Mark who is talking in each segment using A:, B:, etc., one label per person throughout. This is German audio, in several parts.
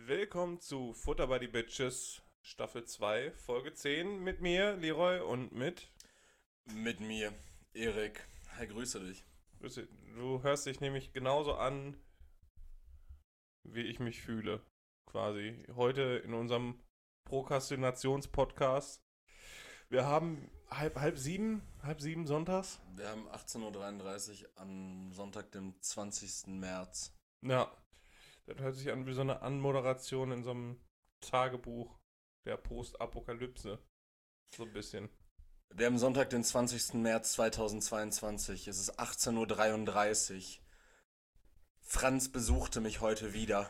A: Willkommen zu Futter by the Bitches, Staffel 2, Folge 10 mit mir, Leroy, und mit...
B: Mit mir, Erik. Hi, grüße dich.
A: Du hörst dich nämlich genauso an, wie ich mich fühle, quasi. Heute in unserem Prokrastinations-Podcast. Wir haben halb sieben sonntags.
B: Wir haben 18:33 Uhr am Sonntag, dem 20. März.
A: Ja, das hört sich an wie so eine Anmoderation in so einem Tagebuch der Postapokalypse. So ein bisschen.
B: Wir haben Sonntag, den 20. März 2022. Es ist 18:33 Uhr. Franz besuchte mich heute wieder.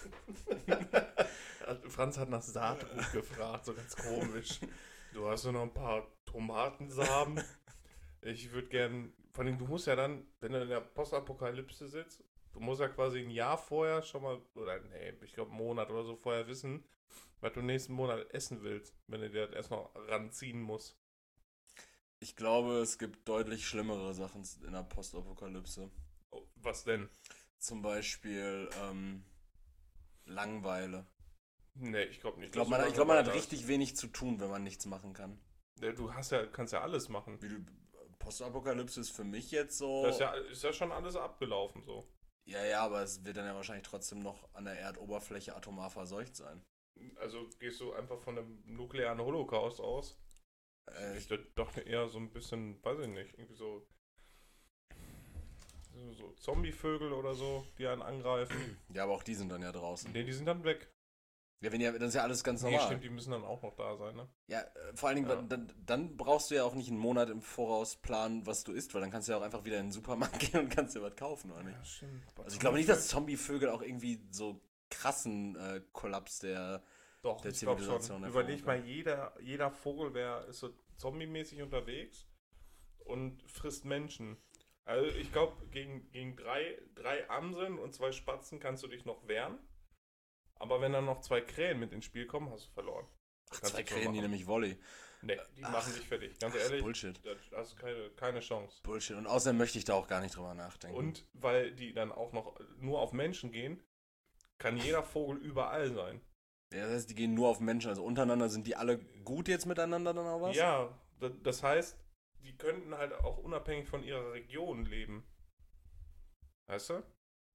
A: Franz hat nach Saatgut gefragt, so ganz komisch. Du hast ja noch ein paar Tomatensamen. Ich würde gern, vor allem du musst ja dann, wenn du in der Postapokalypse sitzt, du musst ja quasi ein Jahr vorher schon mal, oder nee, ich glaube einen Monat oder so vorher wissen, was du nächsten Monat essen willst, wenn du dir das erst noch ranziehen musst.
B: Ich glaube, es gibt deutlich schlimmere Sachen in der Postapokalypse.
A: Oh, was denn?
B: Zum Beispiel Langeweile.
A: Nee, ich glaube nicht.
B: Ich glaube, man hat richtig wenig zu tun, wenn man nichts machen kann.
A: Ja, kannst ja alles machen.
B: Postapokalypse ist für mich jetzt so...
A: Das ist ja schon alles abgelaufen so.
B: Ja, aber es wird dann ja wahrscheinlich trotzdem noch an der Erdoberfläche atomar verseucht sein.
A: Also gehst du einfach von einem nuklearen Holocaust aus? Ich doch eher so ein bisschen, weiß ich nicht, irgendwie so Zombievögel oder so, die einen angreifen.
B: Ja, aber auch die sind dann ja draußen.
A: Nee, die sind dann weg.
B: Ja, das ist ja alles ganz
A: Nee,
B: normal.
A: stimmt, die müssen dann auch noch da sein, ne?
B: Ja, vor allen Dingen, dann brauchst du ja auch nicht einen Monat im Voraus planen, was du isst, weil dann kannst du ja auch einfach wieder in den Supermarkt gehen und kannst dir was kaufen, oder nicht?
A: Ja, stimmt.
B: Also ich glaube nicht, dass Zombievögel auch irgendwie so krassen Kollaps der
A: Ich glaube
B: Zivilisation
A: schon.
B: hervorrufen.
A: Überleg mal, jeder Vogel ist so zombie-mäßig unterwegs und frisst Menschen. Also ich glaube, gegen drei Amseln und 2 Spatzen kannst du dich noch wehren. Aber wenn dann noch 2 Krähen mit ins Spiel kommen, hast du verloren.
B: Ach,
A: Kannst
B: 2
A: du schon
B: Krähen, die
A: machen.
B: nämlich Volley.
A: Nee, die machen dich fertig. Ganz ehrlich,
B: Bullshit.
A: da hast du keine Chance.
B: Bullshit. Und außerdem möchte ich da auch gar nicht drüber nachdenken.
A: Und weil die dann auch noch nur auf Menschen gehen, kann jeder Vogel überall sein.
B: Ja, das heißt, die gehen nur auf Menschen, also untereinander sind die alle gut jetzt miteinander dann auch was?
A: Ja, das heißt, die könnten halt auch unabhängig von ihrer Region leben. Weißt du?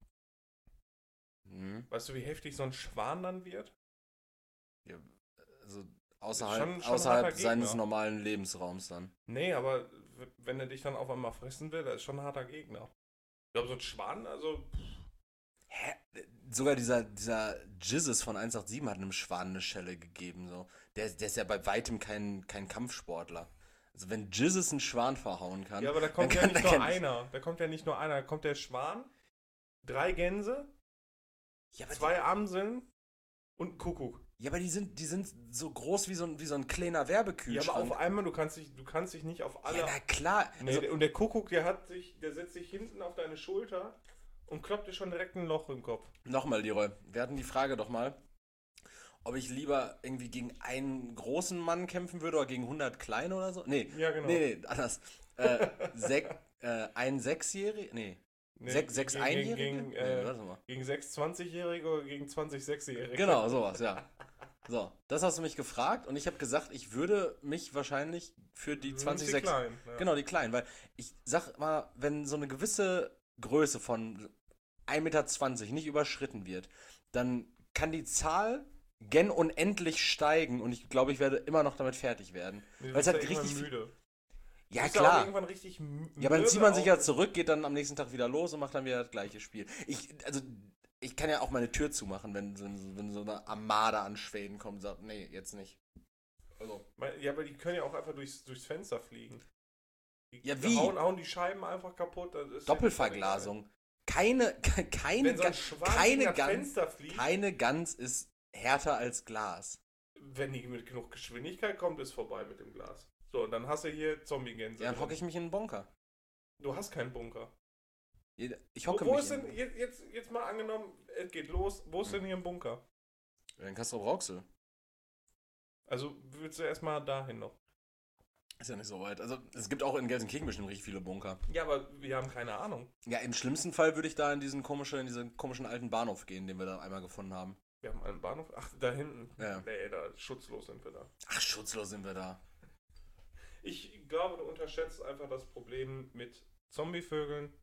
B: Mhm.
A: Weißt du, wie heftig so ein Schwan dann wird?
B: Ja, also
A: Schon
B: außerhalb
A: harter
B: seines
A: Gegner.
B: normalen Lebensraums dann.
A: Nee, aber wenn er dich dann auf einmal fressen will, das ist schon ein harter Gegner. Ich glaube, so ein Schwan, also...
B: Hä? Sogar dieser Jizzes von 187 hat einem Schwan eine Schelle gegeben. So. Der ist ja bei weitem kein Kampfsportler. Also wenn Jizzes einen Schwan verhauen kann...
A: Ja, aber da kommt ja nicht nur einer. Da kommt ja nicht nur einer. Da kommt der Schwan, 3 Gänse,
B: Ja, aber
A: 2 Amseln und ein Kuckuck.
B: Ja, aber die sind so groß wie so ein kleiner Werbekühlschrank.
A: Ja, aber auf einmal, du kannst dich nicht auf alle...
B: Ja, na klar.
A: Nee,
B: Also,
A: und der Kuckuck, der setzt sich hinten auf deine Schulter und kloppt dir schon direkt ein Loch im Kopf.
B: nochmal, Leroy. Wir hatten die Frage doch mal, ob ich lieber irgendwie gegen einen großen Mann kämpfen würde oder gegen 100 kleine oder so. Nee,
A: Ja, genau.
B: nee, anders. Ein Sechsjähriger? Nee. Sechs Einjährige? Nee, warte mal.
A: Gegen 6 20-Jährige oder gegen 20 6-Jährige.
B: Genau, sowas, ja. So, das hast du mich gefragt und ich habe gesagt, ich würde mich wahrscheinlich für die 20
A: Die Kleinen, ja.
B: Genau, die Kleinen, weil ich sag mal, wenn so eine gewisse Größe von 1,20 Meter nicht überschritten wird, dann kann die Zahl gen unendlich steigen und ich glaube, ich werde immer noch damit fertig werden.
A: Nee,
B: Weil es
A: du
B: halt
A: bist ja
B: richtig
A: irgendwann müde.
B: Ja,
A: Du bist auch
B: klar.
A: irgendwann richtig
B: Ja, aber dann zieht man sich ja
A: auch.
B: zurück, geht dann am nächsten Tag wieder los und macht dann wieder das gleiche Spiel. Ich kann ja auch meine Tür zumachen, wenn so eine Armada an Schweden kommt und sagt, nee, jetzt nicht. Also.
A: Ja, aber die können ja auch einfach durchs Fenster fliegen.
B: Ja, wie?
A: Hauen die Scheiben einfach kaputt. Das ist
B: Doppelverglasung.
A: Wenn so ein Schwan gegen das Fenster fliegt,
B: keine Gans ist härter als Glas.
A: wenn die mit genug Geschwindigkeit kommt, ist vorbei mit dem Glas. So, dann hast du hier Zombie-Gänse.
B: Ja, dann hocke ich mich in einen Bunker.
A: Du hast keinen Bunker.
B: Ich hocke
A: Wo
B: mich
A: ist denn, jetzt mal angenommen, es geht los, wo ist denn hier ein Bunker?
B: in Castrop-Rauxel.
A: Also willst du erstmal dahin noch?
B: Ist ja nicht so weit. Also es gibt auch in Gelsenkirchen bestimmt richtig viele Bunker.
A: Ja, aber wir haben keine Ahnung.
B: Ja, im schlimmsten Fall würde ich da in diesen komischen alten Bahnhof gehen, den wir da einmal gefunden haben.
A: Wir haben einen Bahnhof. Ach, da hinten.
B: Ja.
A: Nee, da schutzlos sind wir da.
B: Ach, schutzlos sind wir da.
A: Ich glaube, du unterschätzt einfach das Problem mit Zombievögeln.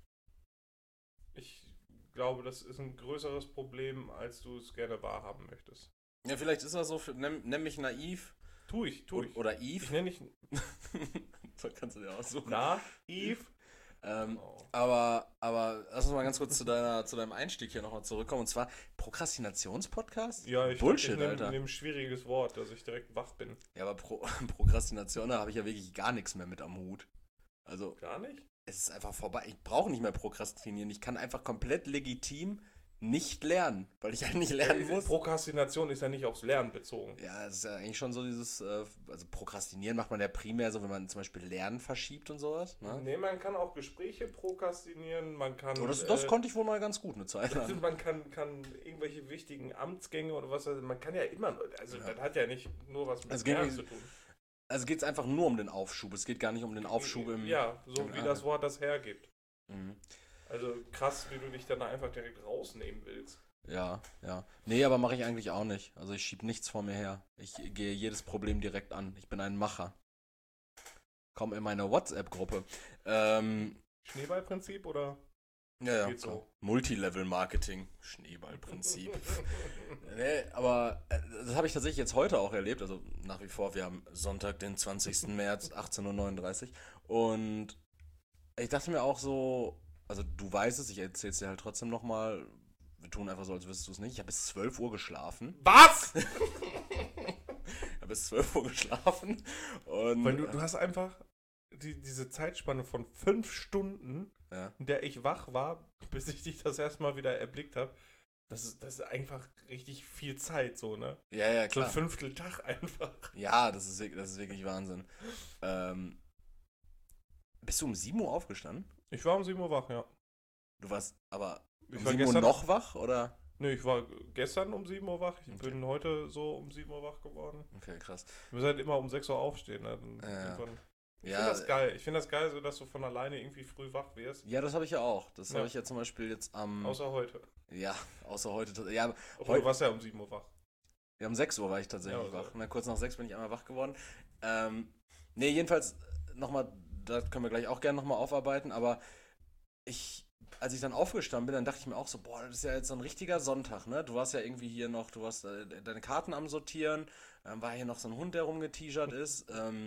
A: Ich glaube, das ist ein größeres Problem, als du es gerne wahrhaben möchtest.
B: Ja, vielleicht ist das so, nenn mich naiv.
A: Tu ich.
B: Oder Eve.
A: Ich nenne dich
B: Das kannst du dir aussuchen.
A: naiv.
B: Aber lass uns mal ganz kurz zu deinem Einstieg hier nochmal zurückkommen. Und zwar Prokrastinationspodcast?
A: Ja, ich
B: Bullshit,
A: nehme
B: Alter.
A: ein schwieriges Wort, dass ich direkt wach bin.
B: Ja, aber Prokrastination, da habe ich ja wirklich gar nichts mehr mit am Hut. Also,
A: Gar nicht?
B: es ist einfach vorbei. Ich brauche nicht mehr prokrastinieren. Ich kann einfach komplett legitim nicht lernen, weil ich halt nicht lernen muss.
A: Prokrastination ist ja nicht aufs Lernen bezogen.
B: Ja, es ist ja eigentlich schon so dieses, also Prokrastinieren macht man ja primär so, wenn man zum Beispiel Lernen verschiebt und sowas. Ne?
A: Nee, man kann auch Gespräche prokrastinieren, man kann...
B: Oh, das konnte ich wohl mal ganz gut eine Zeit lang.
A: Man kann irgendwelche wichtigen Amtsgänge oder was, man kann ja immer, also das hat ja nicht nur was mit Lernen zu tun.
B: Also geht es einfach nur um den Aufschub, es geht gar nicht um den Aufschub im...
A: Ja, so wie das Wort das hergibt.
B: Mhm.
A: Also krass, wie du dich dann einfach direkt rausnehmen willst.
B: Ja. Nee, aber mache ich eigentlich auch nicht. Also ich schiebe nichts vor mir her. Ich gehe jedes Problem direkt an. Ich bin ein Macher. Komm in meine WhatsApp-Gruppe.
A: Schneeballprinzip oder?
B: Ja.
A: Geht so.
B: Multilevel-Marketing. Schneeballprinzip. Nee, aber das habe ich tatsächlich jetzt heute auch erlebt. Also nach wie vor, wir haben Sonntag, den 20. März, 18:39 Uhr. Und ich dachte mir auch so, also du weißt es, ich erzähl's dir halt trotzdem nochmal. Wir tun einfach so, als wüsstest du es nicht. Ich habe bis 12 Uhr geschlafen.
A: Was?
B: Ich habe bis 12 Uhr geschlafen. Und,
A: Weil du hast einfach diese Zeitspanne von 5 Stunden,
B: ja.
A: in der ich wach war, bis ich dich das erstmal wieder erblickt habe. Das ist einfach richtig viel Zeit, so, ne?
B: Ja,
A: So
B: klar.
A: ein Fünfteltag einfach.
B: Ja, das ist wirklich Wahnsinn. Bist du um 7 Uhr aufgestanden?
A: Ich war um 7 Uhr wach, ja.
B: Du warst aber um
A: Ich war
B: 7 Uhr
A: gestern
B: noch wach, oder?
A: Nee, ich war gestern um 7 Uhr wach. Ich
B: Okay.
A: bin heute so um 7 Uhr wach geworden.
B: Okay, krass.
A: Wir müssen halt immer um 6 Uhr aufstehen. Ne? Ich finde das geil. Ich finde das geil, so dass du von alleine irgendwie früh wach wirst.
B: Ja, das habe ich ja auch. Das
A: Ja.
B: habe ich ja zum Beispiel jetzt am...
A: Außer heute.
B: Ja, außer heute. Ja,
A: Obwohl, du warst ja um 7 Uhr wach.
B: ja, um 6 Uhr war ich tatsächlich
A: Ja, also.
B: wach. Na, kurz nach 6 bin ich einmal wach geworden. Nee, jedenfalls nochmal, da können wir gleich auch gerne nochmal aufarbeiten, aber als ich dann aufgestanden bin, dann dachte ich mir auch so, boah, das ist ja jetzt so ein richtiger Sonntag, ne? Du warst ja irgendwie hier noch, du warst deine Karten am Sortieren, war hier noch so ein Hund, der rumgeteasert ist.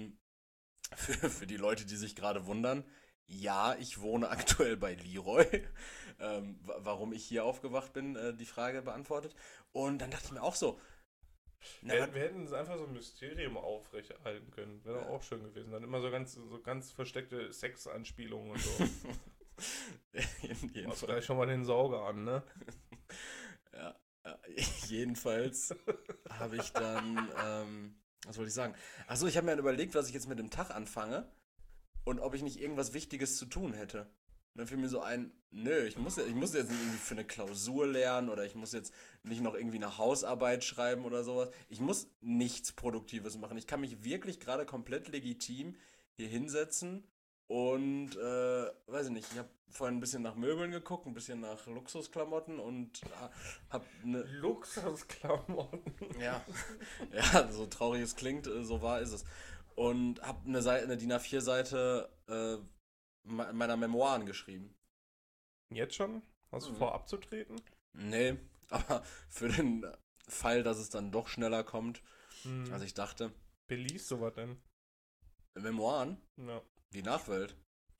B: Für die Leute, die sich gerade wundern, ja, ich wohne aktuell bei Leroy. Warum ich hier aufgewacht bin, die Frage beantwortet. Und dann dachte ich mir auch so, na,
A: Wir hätten es einfach so ein Mysterium aufrechterhalten können. Wäre doch auch schön gewesen. Dann immer so ganz versteckte Sexanspielungen und so. Machst du gleich schon mal den Sauger an, ne?
B: Ja, jedenfalls habe ich dann, was wollte ich sagen? Achso, ich habe mir dann überlegt, was ich jetzt mit dem Tag anfange und ob ich nicht irgendwas Wichtiges zu tun hätte. Und dann fiel mir so ein, nö, ich muss jetzt nicht irgendwie für eine Klausur lernen oder ich muss jetzt nicht noch irgendwie eine Hausarbeit schreiben oder sowas. Ich muss nichts Produktives machen. Ich kann mich wirklich gerade komplett legitim hier hinsetzen und, weiß ich nicht, ich habe vorhin ein bisschen nach Möbeln geguckt, ein bisschen nach Luxusklamotten und habe eine...
A: Luxusklamotten.
B: Ja, so traurig es klingt, so wahr ist es. Und habe eine DIN A4-Seite meiner Memoiren geschrieben.
A: Jetzt schon? Hast du vor abzutreten?
B: Nee, aber für den Fall, dass es dann doch schneller kommt, als ich dachte.
A: Wer liest sowas denn?
B: Memoiren?
A: Ja.
B: Die Nachwelt.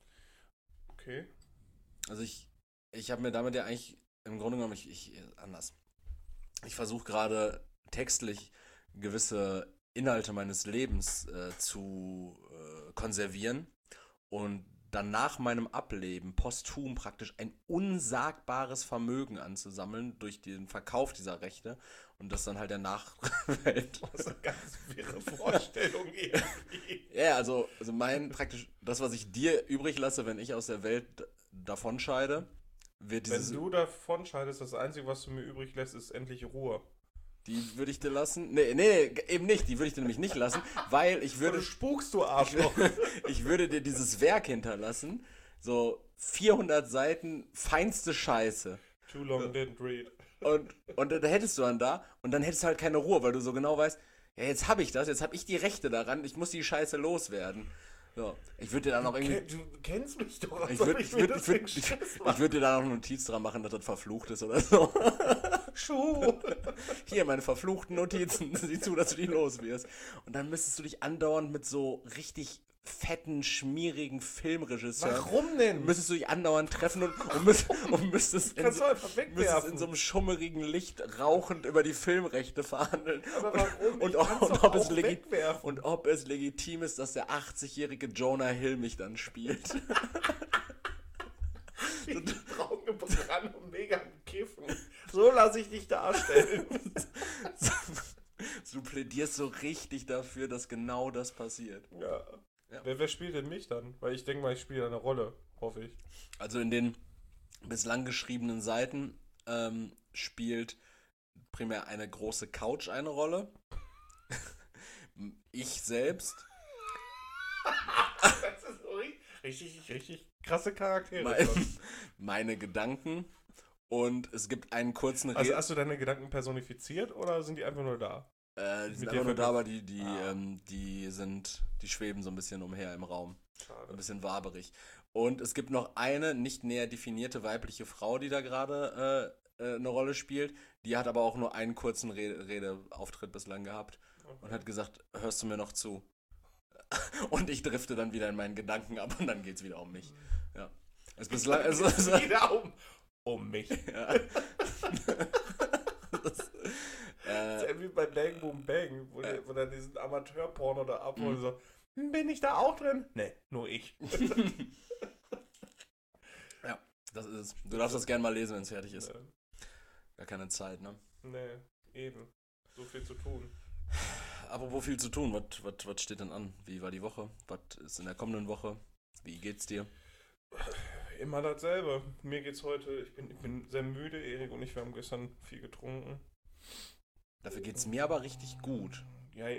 A: Okay.
B: Also ich habe mir damit ja eigentlich im Grunde genommen, anders. Ich versuche gerade textlich gewisse Inhalte meines Lebens zu konservieren und dann nach meinem Ableben posthum praktisch ein unsagbares Vermögen anzusammeln durch den Verkauf dieser Rechte und das dann halt der Nachwelt.
A: Das ist eine ganz wirre Vorstellung irgendwie.
B: Ja, also praktisch das, was ich dir übrig lasse, wenn ich aus der Welt davonscheide, wird dieses...
A: Wenn du davon scheidest, das Einzige, was du mir übrig lässt, ist endlich Ruhe.
B: Die würde ich dir lassen. Nee, eben nicht. Die würde ich dir nämlich nicht lassen, weil ich würde...
A: Du spukst, du Arschloch.
B: Ich würde dir dieses Werk hinterlassen. So 400 Seiten, feinste Scheiße.
A: Too long didn't read.
B: Und dann hättest du dann da und dann hättest du halt keine Ruhe, weil du so genau weißt, ja, jetzt habe ich das, jetzt habe ich die Rechte daran, ich muss die Scheiße loswerden. So, ich würde dir dann noch irgendwie...
A: Du kennst mich doch,
B: Ich würde dir da noch eine Notiz dran machen, dass das verflucht ist oder so.
A: Schuh.
B: Hier, meine verfluchten Notizen. Sieh zu, dass du die los wirst. Und dann müsstest du dich andauernd mit so richtig fetten, schmierigen Filmregisseuren...
A: Warum denn?
B: Müsstest du dich andauernd treffen und müsstest
A: Kannst du einfach
B: müsstest
A: wegwerfen.
B: in so einem schummerigen Licht rauchend über die Filmrechte verhandeln.
A: Aber warum?
B: Und ob es legitim ist, dass der 80-jährige Jonah Hill mich dann spielt.
A: Braun gebrannt und mega am Kiffen. So lasse ich dich darstellen.
B: Du plädierst so richtig dafür, dass genau das passiert.
A: Ja.
B: Ja.
A: Wer spielt denn mich dann? Weil ich denke mal, ich spiele eine Rolle, hoffe ich.
B: Also in den bislang geschriebenen Seiten spielt primär eine große Couch eine Rolle. Ich selbst.
A: Das ist so richtig krasse Charaktere.
B: Meine Gedanken. Und es gibt einen kurzen
A: Also hast du deine Gedanken personifiziert oder sind die einfach nur da?
B: Die sind einfach nur da, aber die schweben so ein bisschen umher im Raum.
A: Schade.
B: Ein bisschen waberig. Und es gibt noch eine nicht näher definierte weibliche Frau, die da gerade eine Rolle spielt. Die hat aber auch nur einen kurzen Redeauftritt bislang gehabt und hat gesagt, hörst du mir noch zu? Und ich drifte dann wieder in meinen Gedanken ab und dann geht's wieder um mich. Ja. Es bislang,
A: wieder um mich.
B: Ja.
A: Das ist wie bei Bang Boom Bang, wo der diesen Amateur-Porno da abholt und so, bin ich da auch drin? Nee, nur ich.
B: Ja, das ist es. Du darfst das gerne mal lesen, wenn es fertig ist.
A: Nee.
B: Gar keine Zeit, ne?
A: Nee, eben. So viel zu tun.
B: Apropos viel zu tun, was steht denn an? Wie war die Woche? Was ist in der kommenden Woche? Wie geht's dir?
A: Immer dasselbe. Mir geht's heute, ich bin sehr müde, Erik und ich, wir haben gestern viel getrunken.
B: Dafür geht's mir aber richtig gut.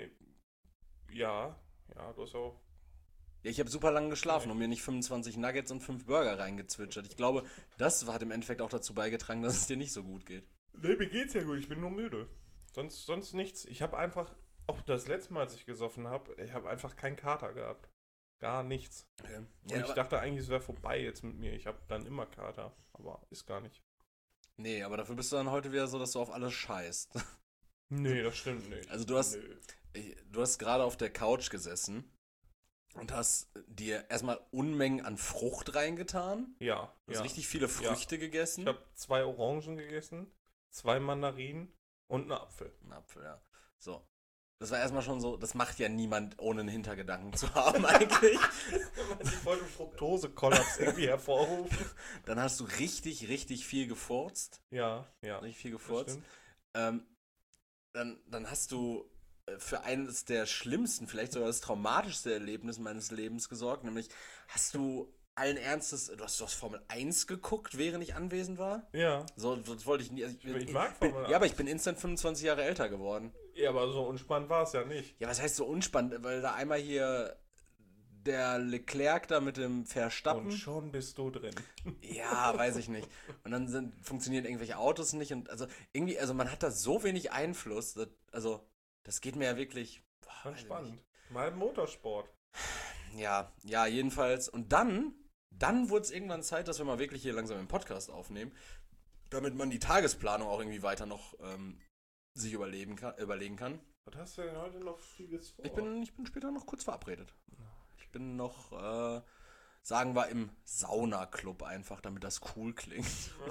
A: Ja, du hast auch...
B: Ja, ich habe super lange geschlafen und mir nicht 25 Nuggets und 5 Burger reingezwitschert. Ich glaube, das hat im Endeffekt auch dazu beigetragen, dass es dir nicht so gut geht.
A: Nee, mir geht's ja gut, ich bin nur müde. Sonst nichts. Ich habe einfach, auch das letzte Mal, als ich gesoffen habe, ich habe einfach keinen Kater gehabt. Gar nichts.
B: Okay.
A: Und
B: Ja,
A: ich dachte eigentlich, es wäre vorbei jetzt mit mir. Ich habe dann immer Kater, aber ist gar nicht.
B: nee, aber dafür bist du dann heute wieder so, dass du auf alles scheißt.
A: Nee, das stimmt nicht.
B: Also du hast gerade auf der Couch gesessen und hast dir erstmal Unmengen an Frucht reingetan.
A: Ja.
B: Du hast richtig viele Früchte gegessen.
A: Ich habe 2 Orangen gegessen, 2 Mandarinen und einen Apfel.
B: Ein Apfel, ja. So. Das war erstmal schon so, das macht ja niemand, ohne einen Hintergedanken zu haben eigentlich.
A: Ich wollte einen Fructose-Kollaps irgendwie hervorrufen.
B: Dann hast du richtig viel gefurzt.
A: Ja.
B: Richtig viel gefurzt.
A: Stimmt.
B: Dann hast du für eines der schlimmsten, vielleicht sogar das traumatischste Erlebnis meines Lebens gesorgt, nämlich hast du allen Ernstes, du hast Formel 1 geguckt, während ich anwesend war?
A: Ja.
B: So, das wollte ich nie. Also
A: Ich mag Formel 1.
B: Ja, aber ich bin instant 25 Jahre älter geworden.
A: Ja, aber so unspannend war es ja nicht.
B: Ja, was heißt so unspannend? Weil da einmal hier der Leclerc da mit dem Verstappen.
A: Und schon bist du drin.
B: Ja, weiß ich nicht. Und dann funktionieren irgendwelche Autos nicht und irgendwie, man hat da so wenig Einfluss. Das geht mir ja wirklich.
A: Schon spannend. Mal Motorsport.
B: Ja, jedenfalls. Und dann wurde es irgendwann Zeit, dass wir mal wirklich hier langsam einen Podcast aufnehmen, damit man die Tagesplanung auch irgendwie weiter noch sich überlegen kann.
A: Was hast du denn heute noch vieles vor?
B: Ich bin später noch kurz verabredet. Ich bin noch, sagen wir, im Saunaclub einfach, damit das cool klingt.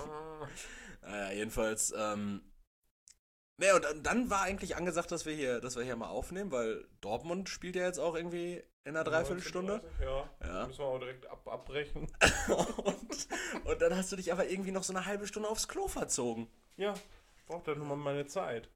B: Jedenfalls, und dann war eigentlich angesagt, dass wir hier mal aufnehmen, weil Dortmund spielt ja jetzt auch irgendwie in einer Dreiviertelstunde.
A: Ja. Müssen wir auch direkt abbrechen.
B: und dann hast du dich aber irgendwie noch so eine halbe Stunde aufs Klo verzogen.
A: Ja, braucht dann nur mal meine Zeit.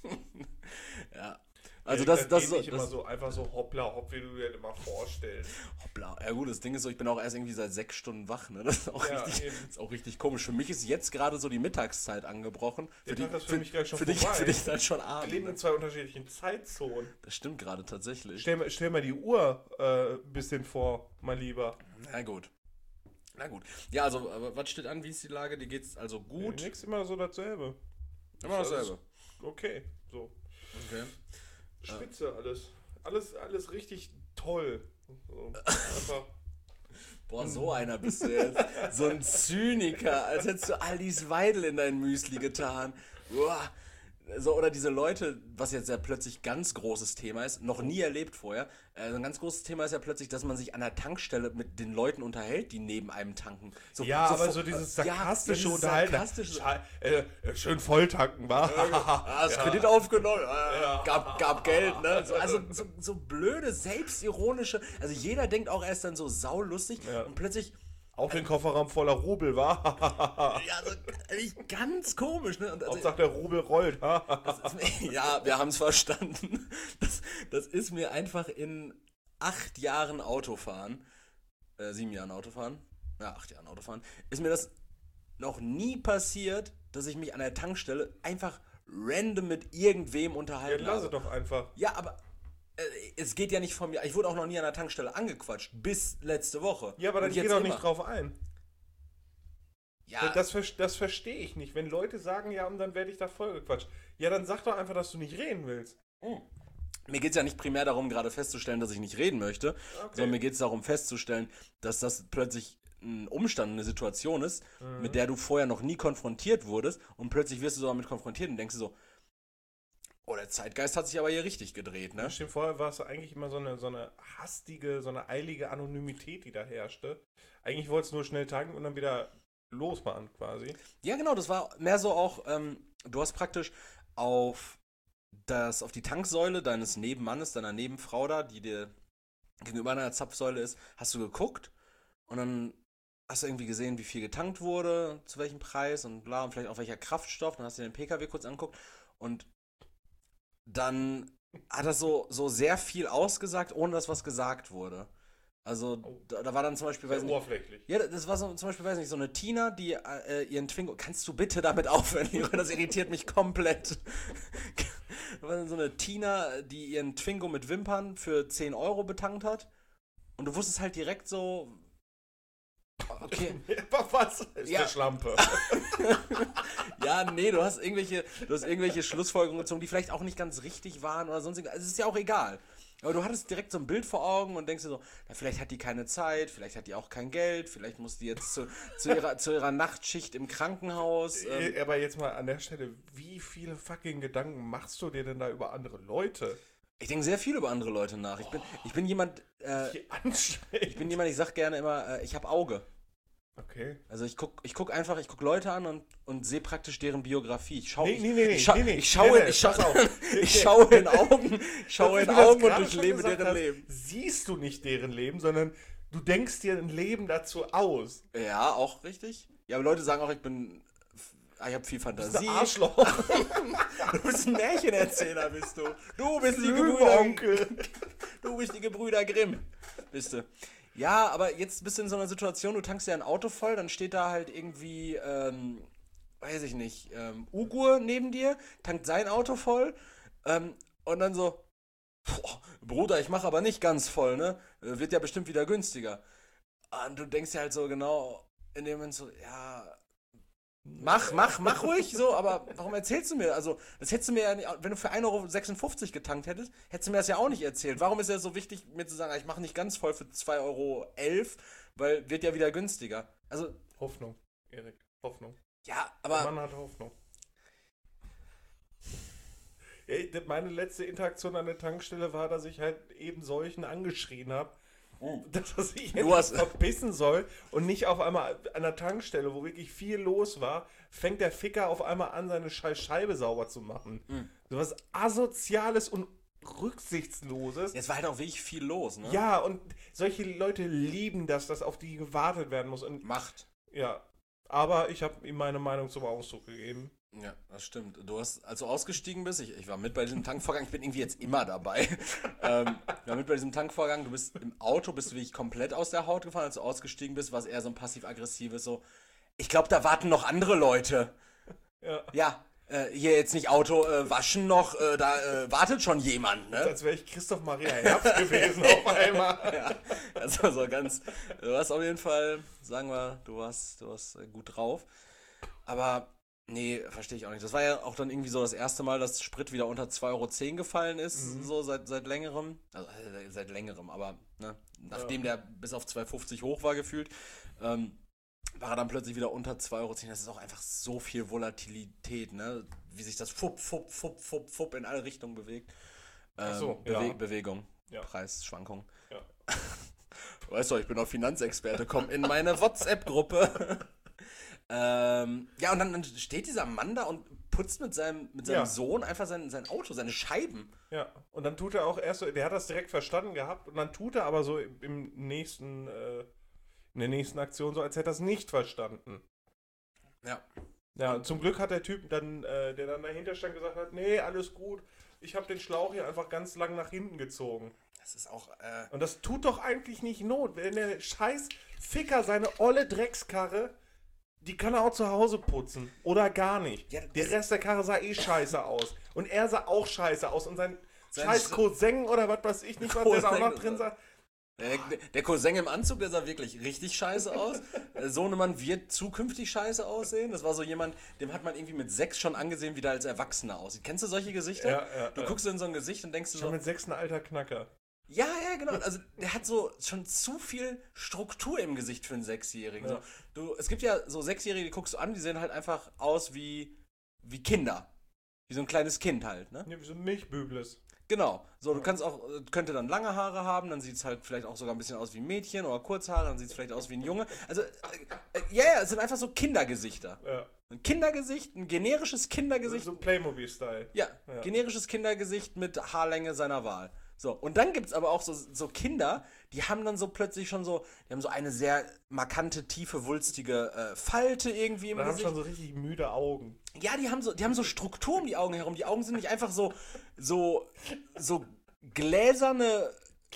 B: Ja. Also
A: ja,
B: das
A: ist nicht immer so einfach so hoppla hopp, wie du dir das immer vorstellst.
B: Hoppla. Ja gut, das Ding ist so, ich bin auch erst irgendwie seit 6 Stunden wach, ne? Das ist auch richtig komisch. Für mich ist jetzt gerade so die Mittagszeit angebrochen.
A: Für mich gleich schon
B: für dich dann schon Abend.
A: Wir leben in 2 unterschiedlichen Zeitzonen.
B: Das stimmt gerade tatsächlich.
A: Stell mal die Uhr ein bisschen vor, mein Lieber.
B: Na gut. Na gut. Ja, also, aber was steht an? Wie ist die Lage? Dir geht's also gut?
A: Nix immer so dasselbe.
B: Immer dasselbe.
A: Okay, so.
B: Okay.
A: Spitze alles. Alles richtig toll. So, einfach.
B: Boah, so einer bist du jetzt. So ein Zyniker, als hättest du Alice Weidel in dein Müsli getan. Boah. So, oder diese Leute, was jetzt ja plötzlich ganz großes Thema ist, noch nie erlebt vorher. Ein ganz großes Thema ist ja plötzlich, dass man sich an der Tankstelle mit den Leuten unterhält, die neben einem tanken.
A: Ja, aber so dieses sarkastische Unterhalten. Schön volltanken, wa?
B: Hast Kredit aufgenommen, gab Geld, ne? So, also so blöde, selbstironische, also jeder denkt auch erst dann so saulustig und plötzlich...
A: Auch den Kofferraum voller Rubel, wa?
B: Ja, so ganz komisch, ne? Und also,
A: Hauptsache der Rubel rollt,
B: ja, wir haben es verstanden. Das ist mir einfach in 8 Jahren Autofahren, 7 Jahren Autofahren, ja, 8 Jahren Autofahren, ist mir das noch nie passiert, dass ich mich an der Tankstelle einfach random mit irgendwem unterhalten
A: Ja, lass es
B: habe.
A: doch einfach.
B: Ja, aber es geht ja nicht von mir. Ich wurde auch noch nie an der Tankstelle angequatscht, bis letzte Woche.
A: Ja, aber dann geh doch nicht drauf ein.
B: Ja,
A: Das verstehe ich nicht. Wenn Leute sagen, ja, und dann werde ich da vollgequatscht. Ja, dann sag doch einfach, dass du nicht reden willst.
B: mir geht es ja nicht primär darum, gerade festzustellen, dass ich nicht reden möchte, sondern mir geht es darum festzustellen, dass das plötzlich ein Umstand, eine Situation ist, mit der du vorher noch nie konfrontiert wurdest und plötzlich wirst du so damit konfrontiert und denkst du so, oh, der Zeitgeist hat sich aber hier richtig gedreht, ne?
A: Stimmt, vorher war es eigentlich immer so eine hastige, so eine eilige Anonymität, die da herrschte. Eigentlich wolltest du nur schnell tanken und dann wieder losfahren quasi.
B: Ja, genau, das war mehr so auch, du hast praktisch auf die Tanksäule deines Nebenmannes, deiner Nebenfrau da, die dir gegenüber einer Zapfsäule ist, hast du geguckt und dann hast du irgendwie gesehen, wie viel getankt wurde, zu welchem Preis und bla und vielleicht auch welcher Kraftstoff, dann hast du den PKW kurz angeguckt und dann hat das so sehr viel ausgesagt, ohne dass was gesagt wurde. Also, da war dann zum Beispiel, weiß nicht,
A: oberflächlich.
B: ja, das war so, zum Beispiel, weiß nicht, so eine Tina, die ihren Twingo, kannst du bitte damit aufhören, Leroy? Das irritiert mich komplett. Da war dann so eine Tina, die ihren Twingo mit Wimpern für 10 Euro betankt hat und du wusstest halt direkt so, okay.
A: Was? Ist
B: Ja.
A: eine Schlampe.
B: Ja, nee, du hast irgendwelche Schlussfolgerungen gezogen, die vielleicht auch nicht ganz richtig waren oder sonst irgendwas. Also, es ist ja auch egal. Aber du hattest direkt so ein Bild vor Augen und denkst dir so, na, vielleicht hat die keine Zeit, vielleicht hat die auch kein Geld, vielleicht muss die jetzt zu ihrer Nachtschicht im Krankenhaus.
A: Aber jetzt mal an der Stelle, wie viele fucking Gedanken machst du dir denn da über andere Leute?
B: Ich denke sehr viel über andere Leute nach. Ich bin jemand,
A: Wie anstrengend.
B: ich sag gerne immer, ich habe Auge.
A: Okay.
B: Also ich guck Leute an und sehe praktisch deren Biografie. Ich schaue in Augen und durchlebe deren Leben.
A: Siehst du nicht deren Leben, sondern du denkst dir ein Leben dazu aus.
B: Ja, auch richtig. Ja, aber Leute sagen auch, ich habe viel Fantasie.
A: Du bist ein Arschloch.
B: Du bist ein Märchenerzähler, bist du. Du bist
A: Lügenonkel.
B: Du bist die Gebrüder Grimm, bist du. Ja, aber jetzt bist du in so einer Situation, du tankst ja ein Auto voll, dann steht da halt irgendwie, weiß ich nicht, Ugur neben dir, tankt sein Auto voll, und dann so, Bruder, ich mach aber nicht ganz voll, ne? Wird ja bestimmt wieder günstiger. Und du denkst ja halt so genau in dem Moment so, ja, mach ruhig so, aber warum erzählst du mir? Also, das hättest du mir ja nicht, wenn du für 1,56 € getankt hättest, hättest du mir das ja auch nicht erzählt. Warum ist es so wichtig, mir zu sagen, ich mache nicht ganz voll für 2,11 €, weil wird ja wieder günstiger. Also,
A: Hoffnung, Erik, Hoffnung.
B: ja,
A: Der
B: aber
A: Mann hat Hoffnung. Ey, meine letzte Interaktion an der Tankstelle war, dass ich halt eben solchen angeschrien habe, dass er sich jetzt verbissen soll und nicht auf einmal an der Tankstelle, wo wirklich viel los war, fängt der Ficker auf einmal an, seine Scheibe sauber zu machen. So was Asoziales und Rücksichtsloses.
B: jetzt war halt auch wirklich viel los, ne?
A: Ja, und solche Leute lieben das, dass auf die gewartet werden muss. Und
B: Macht.
A: ja, aber ich habe ihm meine Meinung zum Ausdruck gegeben.
B: Ja, das stimmt. Du hast, als du ausgestiegen bist, ich war mit bei diesem Tankvorgang, ich bin irgendwie jetzt immer dabei. Ich war mit bei diesem Tankvorgang, du bist im Auto, bist du wirklich komplett aus der Haut gefahren, als du ausgestiegen bist, war es eher so ein passiv-aggressives, so, ich glaube, da warten noch andere Leute.
A: Ja.
B: Ja, hier jetzt nicht Auto waschen noch, da wartet schon jemand, ne?
A: Als wäre ich Christoph Maria Herbst gewesen auf einmal.
B: Ja, also so ganz, du warst auf jeden Fall, sagen wir, du warst gut drauf. Aber, nee, verstehe ich auch nicht. Das war ja auch dann irgendwie so das erste Mal, dass Sprit wieder unter 2,10 € gefallen ist, so seit längerem. Also seit längerem, aber ne, nachdem der bis auf 2,50 hoch war gefühlt, war er dann plötzlich wieder unter 2,10 €. Das ist auch einfach so viel Volatilität, ne? Wie sich das fupp in alle Richtungen bewegt. Bewegung,
A: Ja.
B: Preisschwankung.
A: Ja.
B: Weißt du, ich bin auch Finanzexperte, komm in meine WhatsApp-Gruppe. Ja, und dann steht dieser Mann da und putzt mit seinem Sohn einfach sein Auto, seine Scheiben.
A: Ja, und dann tut er auch erst so, der hat das direkt verstanden gehabt und dann tut er aber so in der nächsten Aktion so, als hätte er es nicht verstanden.
B: Ja.
A: Ja, und zum Glück hat der Typ dann, der dann dahinter stand, gesagt hat, nee, alles gut, ich habe den Schlauch hier einfach ganz lang nach hinten gezogen.
B: Das ist auch,
A: Und das tut doch eigentlich nicht Not, wenn der scheiß Ficker seine olle Dreckskarre, die kann er auch zu Hause putzen. Oder gar nicht.
B: Ja,
A: Der Rest der Karre sah eh scheiße aus. Und er sah auch scheiße aus. Und sein scheiß Cousin oder was weiß ich nicht, was der da auch noch drin sah.
B: Der Cousin im Anzug, der sah wirklich richtig scheiße aus. Sohnemann wird zukünftig scheiße aussehen. Das war so jemand, dem hat man irgendwie mit 6 schon angesehen, wie der als Erwachsener aussieht. Kennst du solche Gesichter?
A: Ja,
B: du guckst in so ein Gesicht und denkst du
A: schon
B: so...
A: mit 6 ein alter Knacker.
B: Ja, genau. Also der hat so schon zu viel Struktur im Gesicht für einen 6-Jährigen.
A: Ja.
B: So, es gibt ja so 6-Jährige, die guckst du an, die sehen halt einfach aus wie Kinder. Wie so ein kleines Kind halt, ne?
A: Ja, wie so ein Milchbübles.
B: Genau. So, du könnte dann lange Haare haben, dann sieht es halt vielleicht auch sogar ein bisschen aus wie ein Mädchen oder Kurzhaare, dann sieht es vielleicht aus wie ein Junge. Also, es sind einfach so Kindergesichter.
A: Ja.
B: Ein Kindergesicht, ein generisches Kindergesicht.
A: So Playmobil-Style.
B: Ja, generisches Kindergesicht mit Haarlänge seiner Wahl. So, und dann gibt es aber auch so Kinder, die haben dann so plötzlich schon so, die haben so eine sehr markante, tiefe, wulstige Falte irgendwie im
A: Die haben
B: Gesicht.
A: schon so richtig müde Augen.
B: Ja, die haben so Struktur um die Augen herum. Die Augen sind nicht einfach so gläserne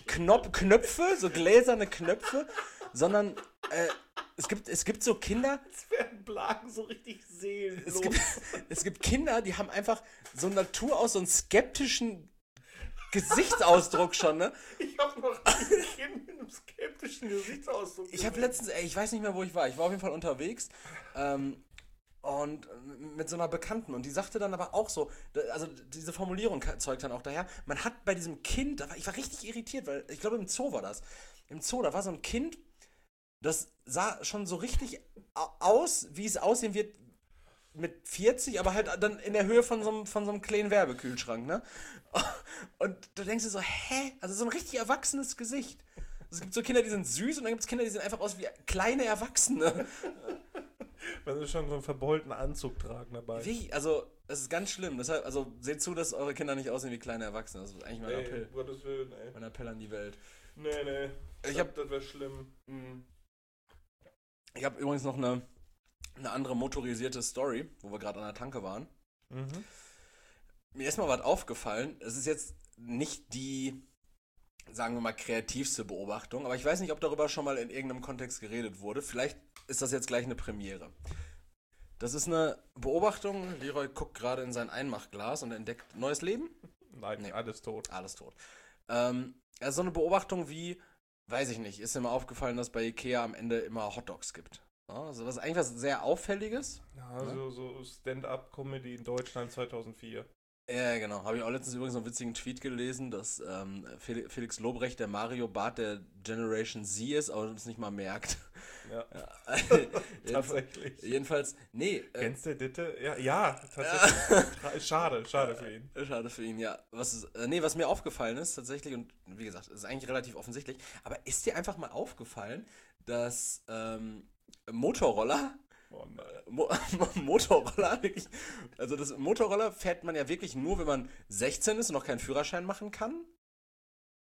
B: Knöpfe, sondern es gibt so Kinder.
A: Es werden Blagen so richtig seelenlos.
B: Es gibt Kinder, die haben einfach so Natur aus so einen skeptischen Gesichtsausdruck schon, ne?
A: Ich hab noch ein Kind mit einem skeptischen Gesichtsausdruck.
B: Ich habe letztens, ich weiß nicht mehr, wo ich war. Ich war auf jeden Fall unterwegs. Und mit so einer Bekannten. Und die sagte dann aber auch so, also diese Formulierung zeugt dann auch daher, man hat bei diesem Kind, ich war richtig irritiert, weil ich glaube im Zoo war das. Im Zoo, da war so ein Kind, das sah schon so richtig aus, wie es aussehen wird mit 40, aber halt dann in der Höhe von so einem kleinen Werbekühlschrank, ne? Und du denkst dir so, hä? Also so ein richtig erwachsenes Gesicht. Es gibt so Kinder, die sind süß und dann gibt es Kinder, die sehen einfach aus wie kleine Erwachsene.
A: Wenn sie schon so einen verbeulten Anzug tragen dabei.
B: Wie? Also, es ist ganz schlimm. Deshalb, also seht zu, dass eure Kinder nicht aussehen wie kleine Erwachsene. Das ist eigentlich mein Appell.
A: Gottes Willen, ey.
B: Mein Appell an die Welt.
A: Nee. Das wäre schlimm.
B: Ich habe übrigens noch eine andere motorisierte Story, wo wir gerade an der Tanke waren. Mir ist mal was aufgefallen. Es ist jetzt nicht die, sagen wir mal, kreativste Beobachtung, aber ich weiß nicht, ob darüber schon mal in irgendeinem Kontext geredet wurde. Vielleicht ist das jetzt gleich eine Premiere. Das ist eine Beobachtung. Leroy guckt gerade in sein Einmachglas und entdeckt neues Leben.
A: Nein, nee. Alles tot.
B: Alles tot. Also so eine Beobachtung wie, weiß ich nicht, ist mir mal aufgefallen, dass bei Ikea am Ende immer Hotdogs gibt. Ja, also das ist eigentlich was sehr Auffälliges.
A: Ja, so Stand-up-Comedy in Deutschland 2004.
B: Ja, genau. Habe ich auch letztens übrigens einen witzigen Tweet gelesen, dass Felix Lobrecht der Mario Barth der Generation Z ist, aber uns nicht mal merkt.
A: Ja. Tatsächlich.
B: Jedenfalls, nee.
A: Kennst du Ditte? Ja, tatsächlich. Schade für ihn.
B: Schade für ihn, ja. Was mir aufgefallen ist tatsächlich, und wie gesagt, ist eigentlich relativ offensichtlich, aber ist dir einfach mal aufgefallen, dass Motorroller, Motorroller, wirklich, also das Motorroller fährt man ja wirklich nur, wenn man 16 ist und noch keinen Führerschein machen kann.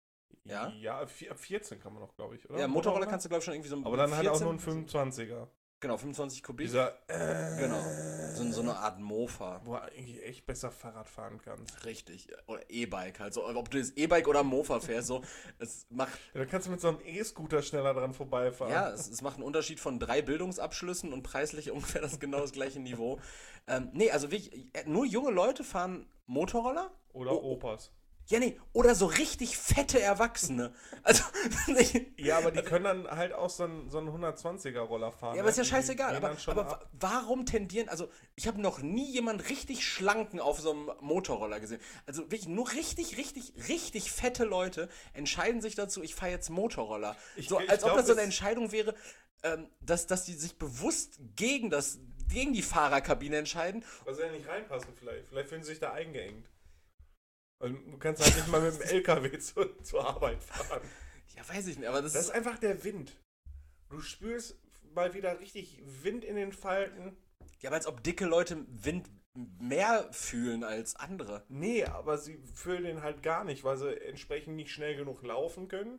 B: Ja?
A: Ja, ab 14 kann man noch, glaube ich, oder?
B: Ja, Motorroller kannst du, glaube ich, schon irgendwie so...
A: Aber dann halt auch nur ein 25er.
B: Genau, 25 Kubik.
A: Dieser,
B: Genau. So eine Art Mofa.
A: wo du eigentlich echt besser Fahrrad fahren kannst.
B: Richtig. Oder E-Bike halt. So, ob du das E-Bike oder Mofa fährst, so, es macht,
A: Ja, da kannst du mit so einem E-Scooter schneller dran vorbeifahren.
B: ja, es macht einen Unterschied von 3 Bildungsabschlüssen und preislich ungefähr das gleiche Niveau. Nee, also wirklich, nur junge Leute fahren Motorroller.
A: Oder Opas.
B: Ja, nee, oder so richtig fette Erwachsene. Also,
A: Ja, aber die können dann halt auch so einen 120er-Roller fahren.
B: ja, aber ist ja
A: Die
B: scheißegal.
A: gehen dann schon
B: Aber
A: ab.
B: warum tendieren, also ich habe noch nie jemand richtig schlanken auf so einem Motorroller gesehen. Also wirklich nur richtig fette Leute entscheiden sich dazu, ich fahre jetzt Motorroller.
A: Ich
B: Als ob
A: glaub,
B: das so eine
A: es-
B: Entscheidung wäre, dass die sich bewusst gegen die Fahrerkabine entscheiden.
A: Weil sie ja nicht reinpassen vielleicht. Vielleicht fühlen sie sich da eingeengt. Weil du kannst halt nicht mal mit dem LKW zur Arbeit fahren.
B: Ja, weiß ich nicht, aber das
A: Das
B: ist.
A: ist einfach der Wind. Du spürst mal wieder richtig Wind in den Falten.
B: Ja, aber als ob dicke Leute Wind mehr fühlen als andere.
A: Nee, aber sie fühlen den halt gar nicht, weil sie entsprechend nicht schnell genug laufen können.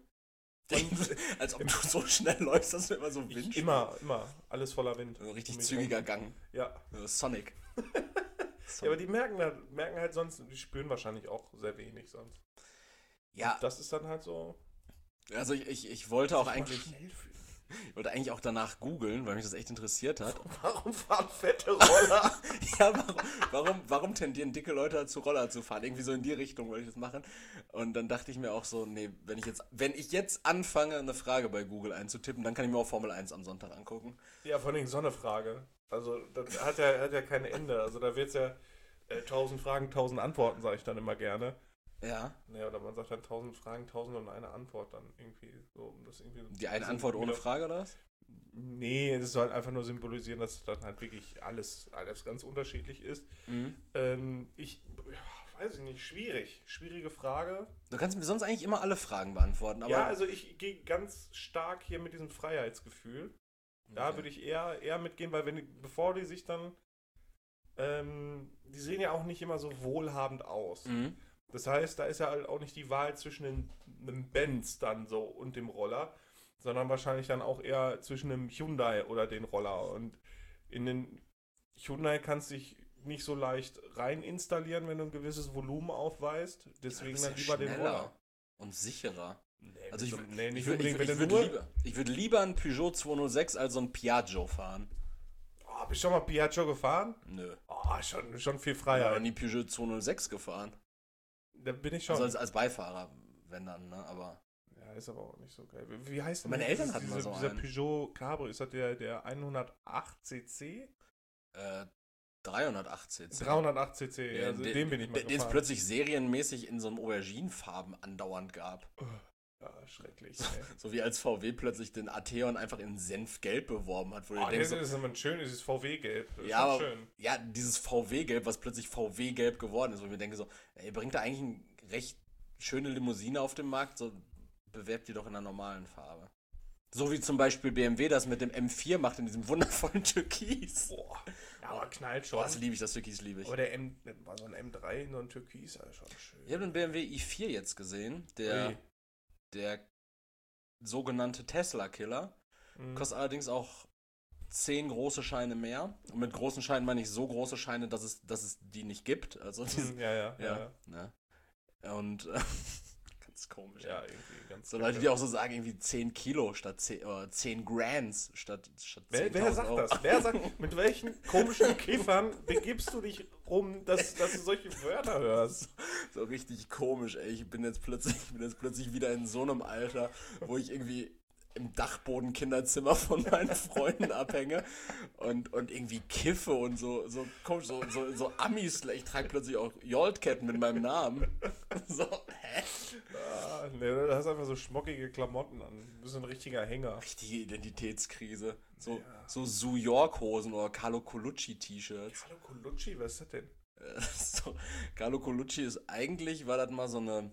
B: Als ob du so schnell läufst, dass du immer so Wind
A: Immer. Alles voller Wind.
B: So richtig
A: Um mich
B: zügiger
A: rum.
B: Gang.
A: Ja.
B: Sonic.
A: Ja, aber die merken halt sonst, die spüren wahrscheinlich auch sehr wenig sonst.
B: Ja,
A: Das ist dann halt so.
B: also ich wollte auch eigentlich,
A: Schnell fühlen.
B: ich wollte eigentlich auch danach googeln, weil mich das echt interessiert hat.
A: Warum fahren fette Roller?
B: Ja, warum tendieren dicke Leute dazu, Roller zu fahren? Irgendwie so in die Richtung wollte ich das machen. Und dann dachte ich mir auch so, nee, wenn ich jetzt anfange, eine Frage bei Google einzutippen, dann kann ich mir auch Formel 1 am Sonntag angucken.
A: Ja, vor allem so eine Frage. Also, das hat ja kein Ende. Also, da wird es ja 1000 Fragen, 1000 Antworten, sage ich dann immer gerne.
B: Ja.
A: Naja, oder man sagt dann 1000 Fragen, 1000 und eine Antwort dann irgendwie. So, um das irgendwie
B: Die eine Antwort ohne Frage, oder was?
A: Nee, das soll halt einfach nur symbolisieren, dass dann halt wirklich alles ganz unterschiedlich ist. Ich weiß nicht, schwierige Frage.
B: Du kannst mir sonst eigentlich immer alle Fragen beantworten, aber.
A: Ja, also ich gehe ganz stark hier mit diesem Freiheitsgefühl. Da
B: Okay.
A: würde ich eher mitgehen, weil bevor die sich dann, die sehen ja auch nicht immer so wohlhabend aus.
B: Mhm.
A: Das heißt, da ist ja halt auch nicht die Wahl zwischen einem Benz dann so und dem Roller, sondern wahrscheinlich dann auch eher zwischen einem Hyundai oder den Roller. Und in den Hyundai kannst du dich nicht so leicht rein installieren, wenn du ein gewisses Volumen aufweist. Deswegen
B: Das ist
A: dann
B: ja
A: lieber den
B: schneller
A: Roller.
B: Und sicherer.
A: Nee,
B: Also
A: nicht unbedingt, wenn du
B: ich würde lieber einen Peugeot 206 als so ein Piaggio fahren.
A: Oh, bist du schon mal Piaggio gefahren?
B: Nö.
A: Oh, schon viel
B: Ich bin
A: Freiheit.
B: noch nie Peugeot 206 gefahren.
A: Da bin ich schon.
B: Also als Beifahrer, wenn dann, ne? Aber.
A: Ja, ist aber auch nicht so geil. Wie heißt denn
B: Meine Eltern hatten mal so
A: dieser
B: einen.
A: Peugeot Cabrio? Ist das der 108 cc?
B: 380 cc.
A: 308 cc,
B: Ja,
A: also den bin ich mal
B: Den es
A: gefahren.
B: plötzlich serienmäßig in so einem Auberginenfarben andauernd gab.
A: Ja, schrecklich. Ey.
B: So wie als VW plötzlich den Atheon einfach in Senfgelb beworben hat, wo du
A: Oh,
B: denkst,
A: das ist immer ein schönes, dieses VW-Gelb. Das ist
B: ja,
A: schon
B: aber,
A: schön.
B: ja, dieses VW-Gelb, was plötzlich VW-Gelb geworden ist, wo ich mir denke so, ihr bringt da eigentlich eine recht schöne Limousine auf den Markt, so bewerbt die doch in einer normalen Farbe. So wie zum Beispiel BMW das mit dem M4 macht, in diesem wundervollen Türkis.
A: Boah, ja, aber knallt
B: Boah,
A: schon.
B: das liebe ich, das Türkis liebe ich.
A: Aber war so ein M3, so ein Türkis, also schon schön.
B: Ich habe den BMW i4 jetzt gesehen,
A: Ui.
B: der sogenannte Tesla-Killer.
A: Mhm.
B: Kostet allerdings auch 10 große Scheine mehr. Und mit großen Scheinen meine ich so große Scheine, dass es die nicht gibt. Also diese,
A: Ja.
B: ne? Und ganz komisch.
A: Ja, irgendwie ganz
B: So Leute, die auch so sagen, irgendwie 10 Kilo statt 10 Grands statt 10.000
A: Wer sagt
B: Euro.
A: das? Wer sagt, mit welchen komischen Kiffern begibst du dich rum, dass du solche Wörter hörst?
B: So richtig komisch, ey. Ich bin jetzt plötzlich wieder in so einem Alter, wo ich irgendwie im Dachboden-Kinderzimmer von meinen Freunden abhänge und irgendwie kiffe und so komisch, so Amis. Ich trage plötzlich auch Jolt-Ketten mit meinem Namen. So, hä?
A: Ah, nee, du hast einfach so schmockige Klamotten an. Du bist ein richtiger Hänger.
B: Richtige Identitätskrise. So,
A: Ja.
B: so New York-Hosen oder Carlo Colucci-T-Shirts.
A: Hallo Colucci, was ist das denn?
B: Carlo Colucci war das mal so eine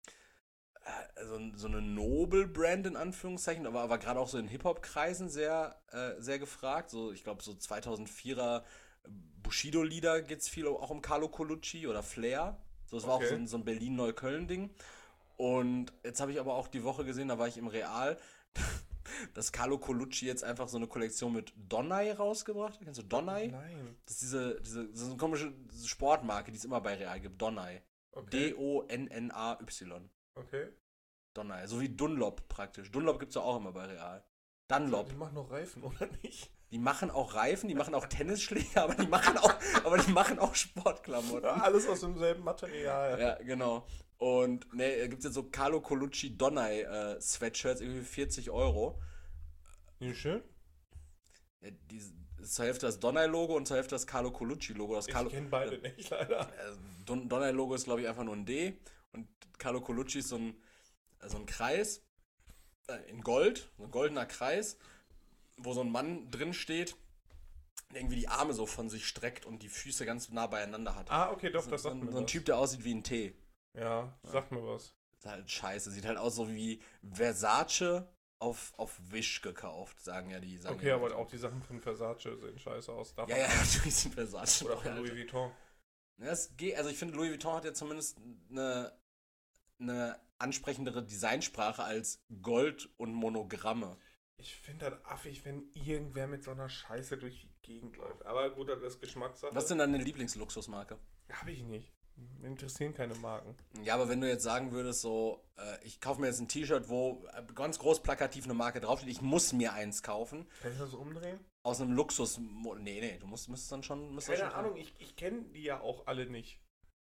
B: Nobel-Brand in Anführungszeichen, aber gerade auch so in Hip-Hop-Kreisen sehr gefragt. So, ich glaube, so 2004er Bushido-Lieder geht es viel auch um Carlo Colucci oder Flair. So, das war auch
A: Okay.
B: so ein Berlin-Neukölln-Ding. Und jetzt habe ich aber auch die Woche gesehen, da war ich im Real. dass Carlo Colucci jetzt einfach so eine Kollektion mit Donnai rausgebracht hat. Kennst du Donnai?
A: Nein.
B: Das ist das ist eine komische Sportmarke, die es immer bei Real gibt. Donnai.
A: Okay.
B: Donnay.
A: Okay.
B: Donnai. So wie Dunlop praktisch. Dunlop gibt es ja auch immer bei Real. Dunlop.
A: Die machen noch Reifen, oder nicht?
B: Die machen auch Reifen, die machen auch Tennisschläger, aber die machen auch Sportklamotten.
A: Ja, alles aus demselben Material.
B: Ja, genau. Und ne, gibt es jetzt so Carlo Colucci Donnai Sweatshirts, irgendwie 40 Euro.
A: Nicht schön?
B: Ja, zur Hälfte das Donnai-Logo und zur Hälfte das Carlo Colucci-Logo.
A: Ich kenne beide nicht, leider.
B: Donnai-Logo ist, glaube ich, einfach nur ein D und Carlo Colucci ist so ein Kreis in Gold, so ein goldener Kreis, wo so ein Mann drin steht, der irgendwie die Arme so von sich streckt und die Füße ganz nah beieinander hat.
A: Ah, okay, doch, das sagt mir was.
B: So ein Typ, der aussieht wie ein T.
A: Ja, sagt mir was.
B: Ist halt scheiße. Sieht halt aus so wie Versace auf Wish gekauft, sagen ja die.
A: Okay, aber auch die Sachen von Versace sehen scheiße aus.
B: Ja, natürlich sind Versace.
A: Oder von Louis Vuitton.
B: Ja, also ich finde, Louis Vuitton hat ja zumindest eine ansprechendere Designsprache als Gold und Monogramme.
A: Ich finde das affig, wenn irgendwer mit so einer Scheiße durch die Gegend läuft. Aber gut, das ist Geschmackssache.
B: Was ist denn deine Lieblingsluxusmarke?
A: Habe ich nicht. Mir interessieren keine Marken.
B: Ja, aber wenn du jetzt sagen würdest, so, ich kaufe mir jetzt ein T-Shirt, wo ganz groß plakativ eine Marke draufsteht, ich muss mir eins kaufen.
A: Kann ich das so umdrehen?
B: Aus einem Luxus... Nee, du müsstest dann schon...
A: Keine Ahnung, ich kenne die ja auch alle nicht.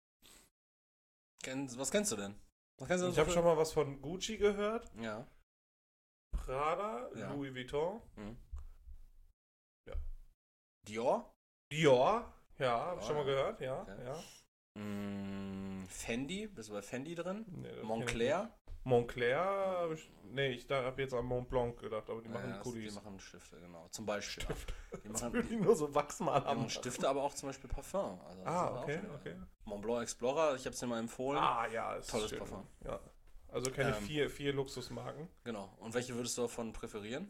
B: Was kennst du denn?
A: Ich habe schon mal was von Gucci gehört.
B: Ja.
A: Prada,
B: Ja.
A: Louis Vuitton.
B: Mhm.
A: Ja.
B: Dior?
A: Dior, ja, habe ich
B: Oh,
A: schon mal
B: ja.
A: gehört, ja.
B: Okay.
A: Ja.
B: Fendi? Bist du bei Fendi drin?
A: Nee, das
B: Moncler?
A: kenn ich nicht. Moncler habe ich. Nee, ich habe jetzt an Mont Blanc gedacht, aber die machen
B: Ja, die
A: Pullis.
B: machen Stifte, genau. Zum Beispiel.
A: Stifte.
B: Die
A: Jetzt
B: machen,
A: würden die nur so Wachsmaler
B: die
A: haben.
B: machen Stifte, aber auch zum Beispiel Parfum. Also das ist auch
A: Okay,
B: schon-
A: okay.
B: Mont Blanc Explorer, ich habe es dir mal empfohlen.
A: Ja, ist
B: Tolles
A: schön.
B: Parfum.
A: Ja. Also kenne ich vier Luxusmarken.
B: Genau. Und welche würdest du davon präferieren?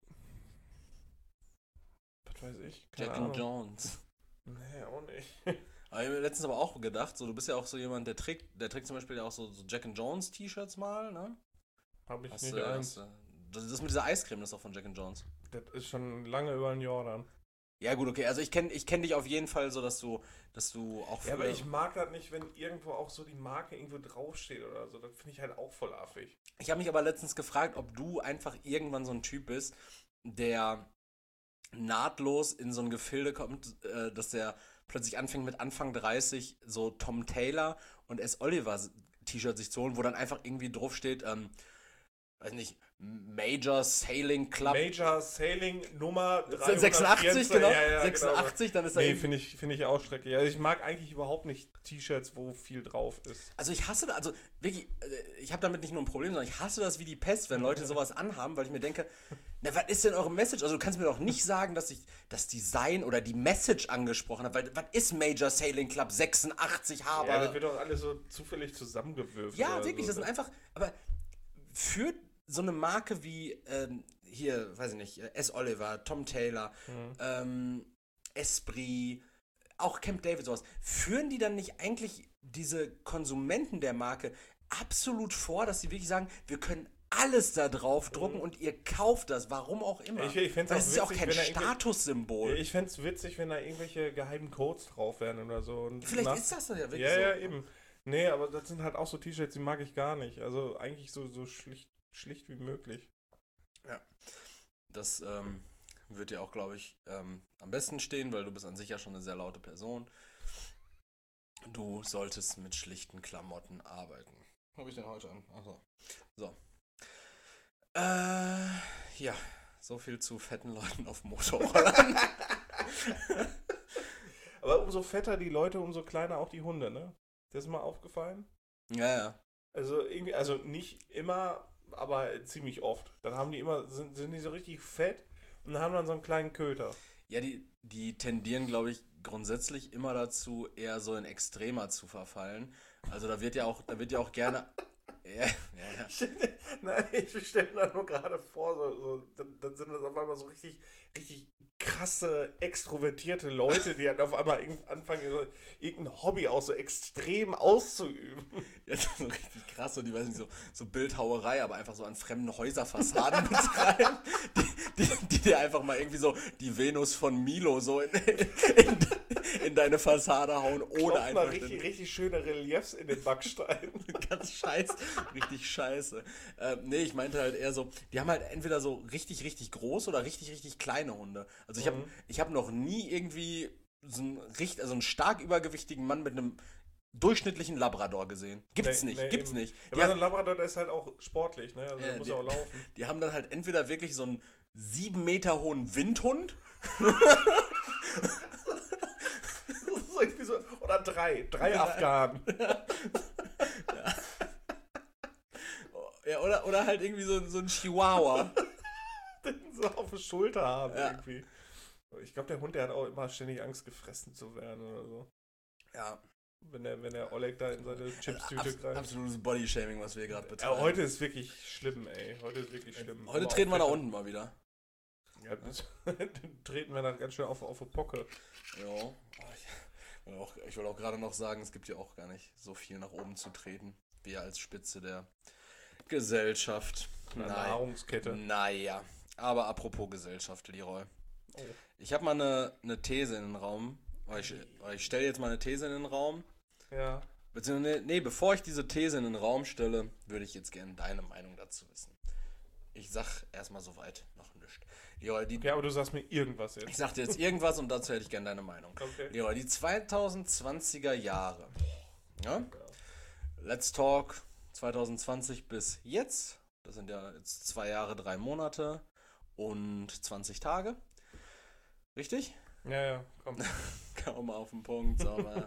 A: Was weiß ich? Keine
B: Jack
A: Ahnung.
B: Jones.
A: Nee, auch nicht.
B: Aber ich habe mir letztens aber auch gedacht, so, du bist ja auch so jemand, der trägt zum Beispiel ja auch so Jack Jones T-Shirts mal, ne?
A: Habe ich
B: Hast
A: nicht
B: du,
A: eins.
B: das mit dieser Eiscreme, das ist auch von Jack Jones.
A: Das ist schon lange über ein Jahr dann.
B: Ja gut, okay, also ich kenn dich auf jeden Fall so, dass du auch
A: Ja, aber
B: früher-
A: ich mag das nicht, wenn irgendwo auch so die Marke irgendwo draufsteht oder so. Das finde ich halt auch voll affig.
B: Ich habe mich aber letztens gefragt, ob du einfach irgendwann so ein Typ bist, der nahtlos in so ein Gefilde kommt, dass der plötzlich anfängt mit Anfang 30 so Tom Taylor und S. Oliver T-Shirt sich zu holen, wo dann einfach irgendwie drauf steht, weiß nicht, Major Sailing Club
A: Major Sailing Nummer
B: 86,
A: 384,
B: genau,
A: ja,
B: 86, dann ist da
A: Nee,
B: irgendwie...
A: finde ich auch schrecklich. Also ich mag eigentlich überhaupt nicht T-Shirts, wo viel drauf ist.
B: Also ich hasse das, also wirklich, ich habe damit nicht nur ein Problem, sondern ich hasse das wie die Pest, wenn Leute sowas anhaben, weil ich mir denke, na, was ist denn eure Message? Also du kannst mir doch nicht sagen, dass ich das Design oder die Message angesprochen habe, weil was ist Major Sailing Club 86 habe?
A: Ja, das wird doch alles so zufällig zusammengewürfelt.
B: Ja,
A: oder
B: wirklich,
A: so.
B: das sind einfach, aber für so eine Marke wie, hier, weiß ich nicht, S. Oliver, Tom Taylor, Esprit, auch Camp David, sowas, führen die dann nicht eigentlich diese Konsumenten der Marke absolut vor, dass sie wirklich sagen, wir können alles da drauf drucken und ihr kauft das, warum auch immer.
A: Ich fänd's
B: Weil
A: auch
B: es ist ja auch
A: witzig,
B: kein
A: wenn da irgendwelche-
B: Statussymbol.
A: Ich fände es witzig, wenn da irgendwelche geheimen Codes drauf wären oder so. Und
B: Vielleicht ist das dann ja wirklich
A: Ja,
B: so.
A: ja, eben. Nee, aber das sind halt auch so T-Shirts, die mag ich gar nicht. Also eigentlich so schlicht wie möglich.
B: Das wird dir auch, glaube ich, am besten stehen, weil du bist an sich ja schon eine sehr laute Person. Du solltest mit schlichten Klamotten arbeiten. Was habe ich denn heute an? Achso. So. Ja, so viel zu fetten Leuten auf Motorrollern.
A: Aber umso fetter die Leute, umso kleiner auch die Hunde, ne? Das ist mal aufgefallen?
B: Ja.
A: Also irgendwie, also nicht immer, aber ziemlich oft. Dann haben die immer, sind die so richtig fett und haben dann so einen kleinen Köter.
B: Ja, die tendieren, glaube ich, grundsätzlich immer dazu, eher so in Extremer zu verfallen. Also da wird ja auch gerne Ja.
A: Nein, ich stelle mir da nur gerade vor, dann sind das auf einmal so richtig, richtig krasse, extrovertierte Leute, die halt auf einmal anfangen, irgendein Hobby auch so extrem auszuüben.
B: Ja, das ist so richtig krass und die weiß nicht, so Bildhauerei, aber einfach so an fremden Häuserfassaden betreiben, die dir einfach mal irgendwie so die Venus von Milo so in deine Fassade hauen, ohne
A: Klopft
B: einfach
A: mal richtig schöne Reliefs in den Backstein.
B: ganz scheiße, richtig scheiße. Nee, ich meinte halt eher so, die haben halt entweder so richtig, richtig groß oder richtig, richtig kleine Hunde. Also ich hab noch nie irgendwie so einen stark übergewichtigen Mann mit einem durchschnittlichen Labrador gesehen. Gibt's nicht.
A: Ja, aber so ein Labrador, der ist halt auch sportlich, ne? Also der muss ja auch laufen.
B: Die haben dann halt entweder wirklich so einen 7 Meter hohen Windhund.
A: So irgendwie so, oder drei Afghanen.
B: Ja, oder halt irgendwie so ein Chihuahua.
A: Den so auf der Schulter haben
B: Ja.
A: irgendwie. Ich glaube, der Hund, der hat auch immer ständig Angst, gefressen zu werden oder so.
B: Ja.
A: Wenn der Oleg da in seine Chipstüte greift.
B: Absolutes Bodyshaming, was wir gerade betreiben.
A: Ja, heute ist wirklich schlimm, ey. Heute ist wirklich schlimm.
B: Heute treten wir nach unten mal wieder.
A: Ja, dann treten wir dann ganz schön auf die Pocke.
B: Ja. Ich wollte auch gerade noch sagen, es gibt ja auch gar nicht so viel nach oben zu treten. Wir als Spitze der Gesellschaft.
A: Nahrungskette.
B: Naja. Aber apropos Gesellschaft, Leroy.
A: Oh.
B: Ich habe mal eine These in den Raum. Ich stelle jetzt mal eine These in den Raum.
A: Ja.
B: Beziehungsweise, nee, bevor ich diese These in den Raum stelle, würde ich jetzt gerne deine Meinung dazu wissen. Ich sag erstmal soweit noch nichts. Leroy,
A: Ja, aber du sagst mir irgendwas
B: ich
A: jetzt.
B: sag dir jetzt irgendwas und dazu hätte ich gerne deine Meinung.
A: Okay.
B: Leroy, die 2020er Jahre. Ja? Let's Talk 2020 bis jetzt. Das sind ja jetzt 2 Jahre, 3 Monate und 20 Tage. Richtig?
A: Ja, komm.
B: Kaum mal auf den Punkt. Aber,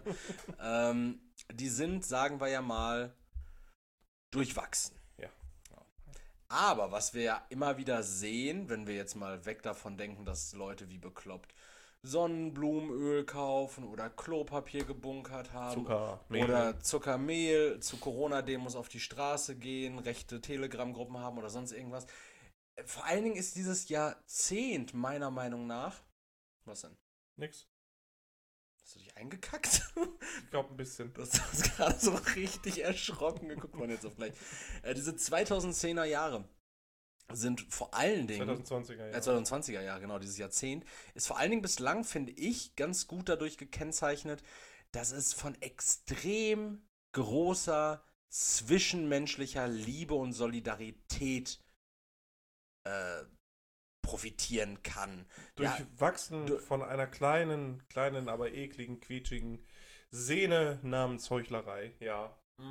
B: die sind, sagen wir ja mal, durchwachsen.
A: Ja.
B: Aber was wir ja immer wieder sehen, wenn wir jetzt mal weg davon denken, dass Leute wie bekloppt Sonnenblumenöl kaufen oder Klopapier gebunkert haben
A: Zuckermehl.
B: oder Zuckermehl, zu Corona-Demos auf die Straße gehen, rechte Telegram-Gruppen haben oder sonst irgendwas. Vor allen Dingen ist dieses Jahrzehnt meiner Meinung nach... Was denn?
A: Nix.
B: Hast du dich eingekackt?
A: Ich glaube ein bisschen.
B: Du hast uns gerade so richtig erschrocken geguckt, man jetzt auf gleich. Diese 2010er Jahre sind vor allen Dingen...
A: 2020er Jahre.
B: 2020er Jahre, genau, dieses Jahrzehnt, ist vor allen Dingen bislang, finde ich, ganz gut dadurch gekennzeichnet, dass es von extrem großer zwischenmenschlicher Liebe und Solidarität profitieren kann.
A: Durchwachsen von einer kleinen, aber ekligen, quietschigen Sehne namens Heuchlerei, ja.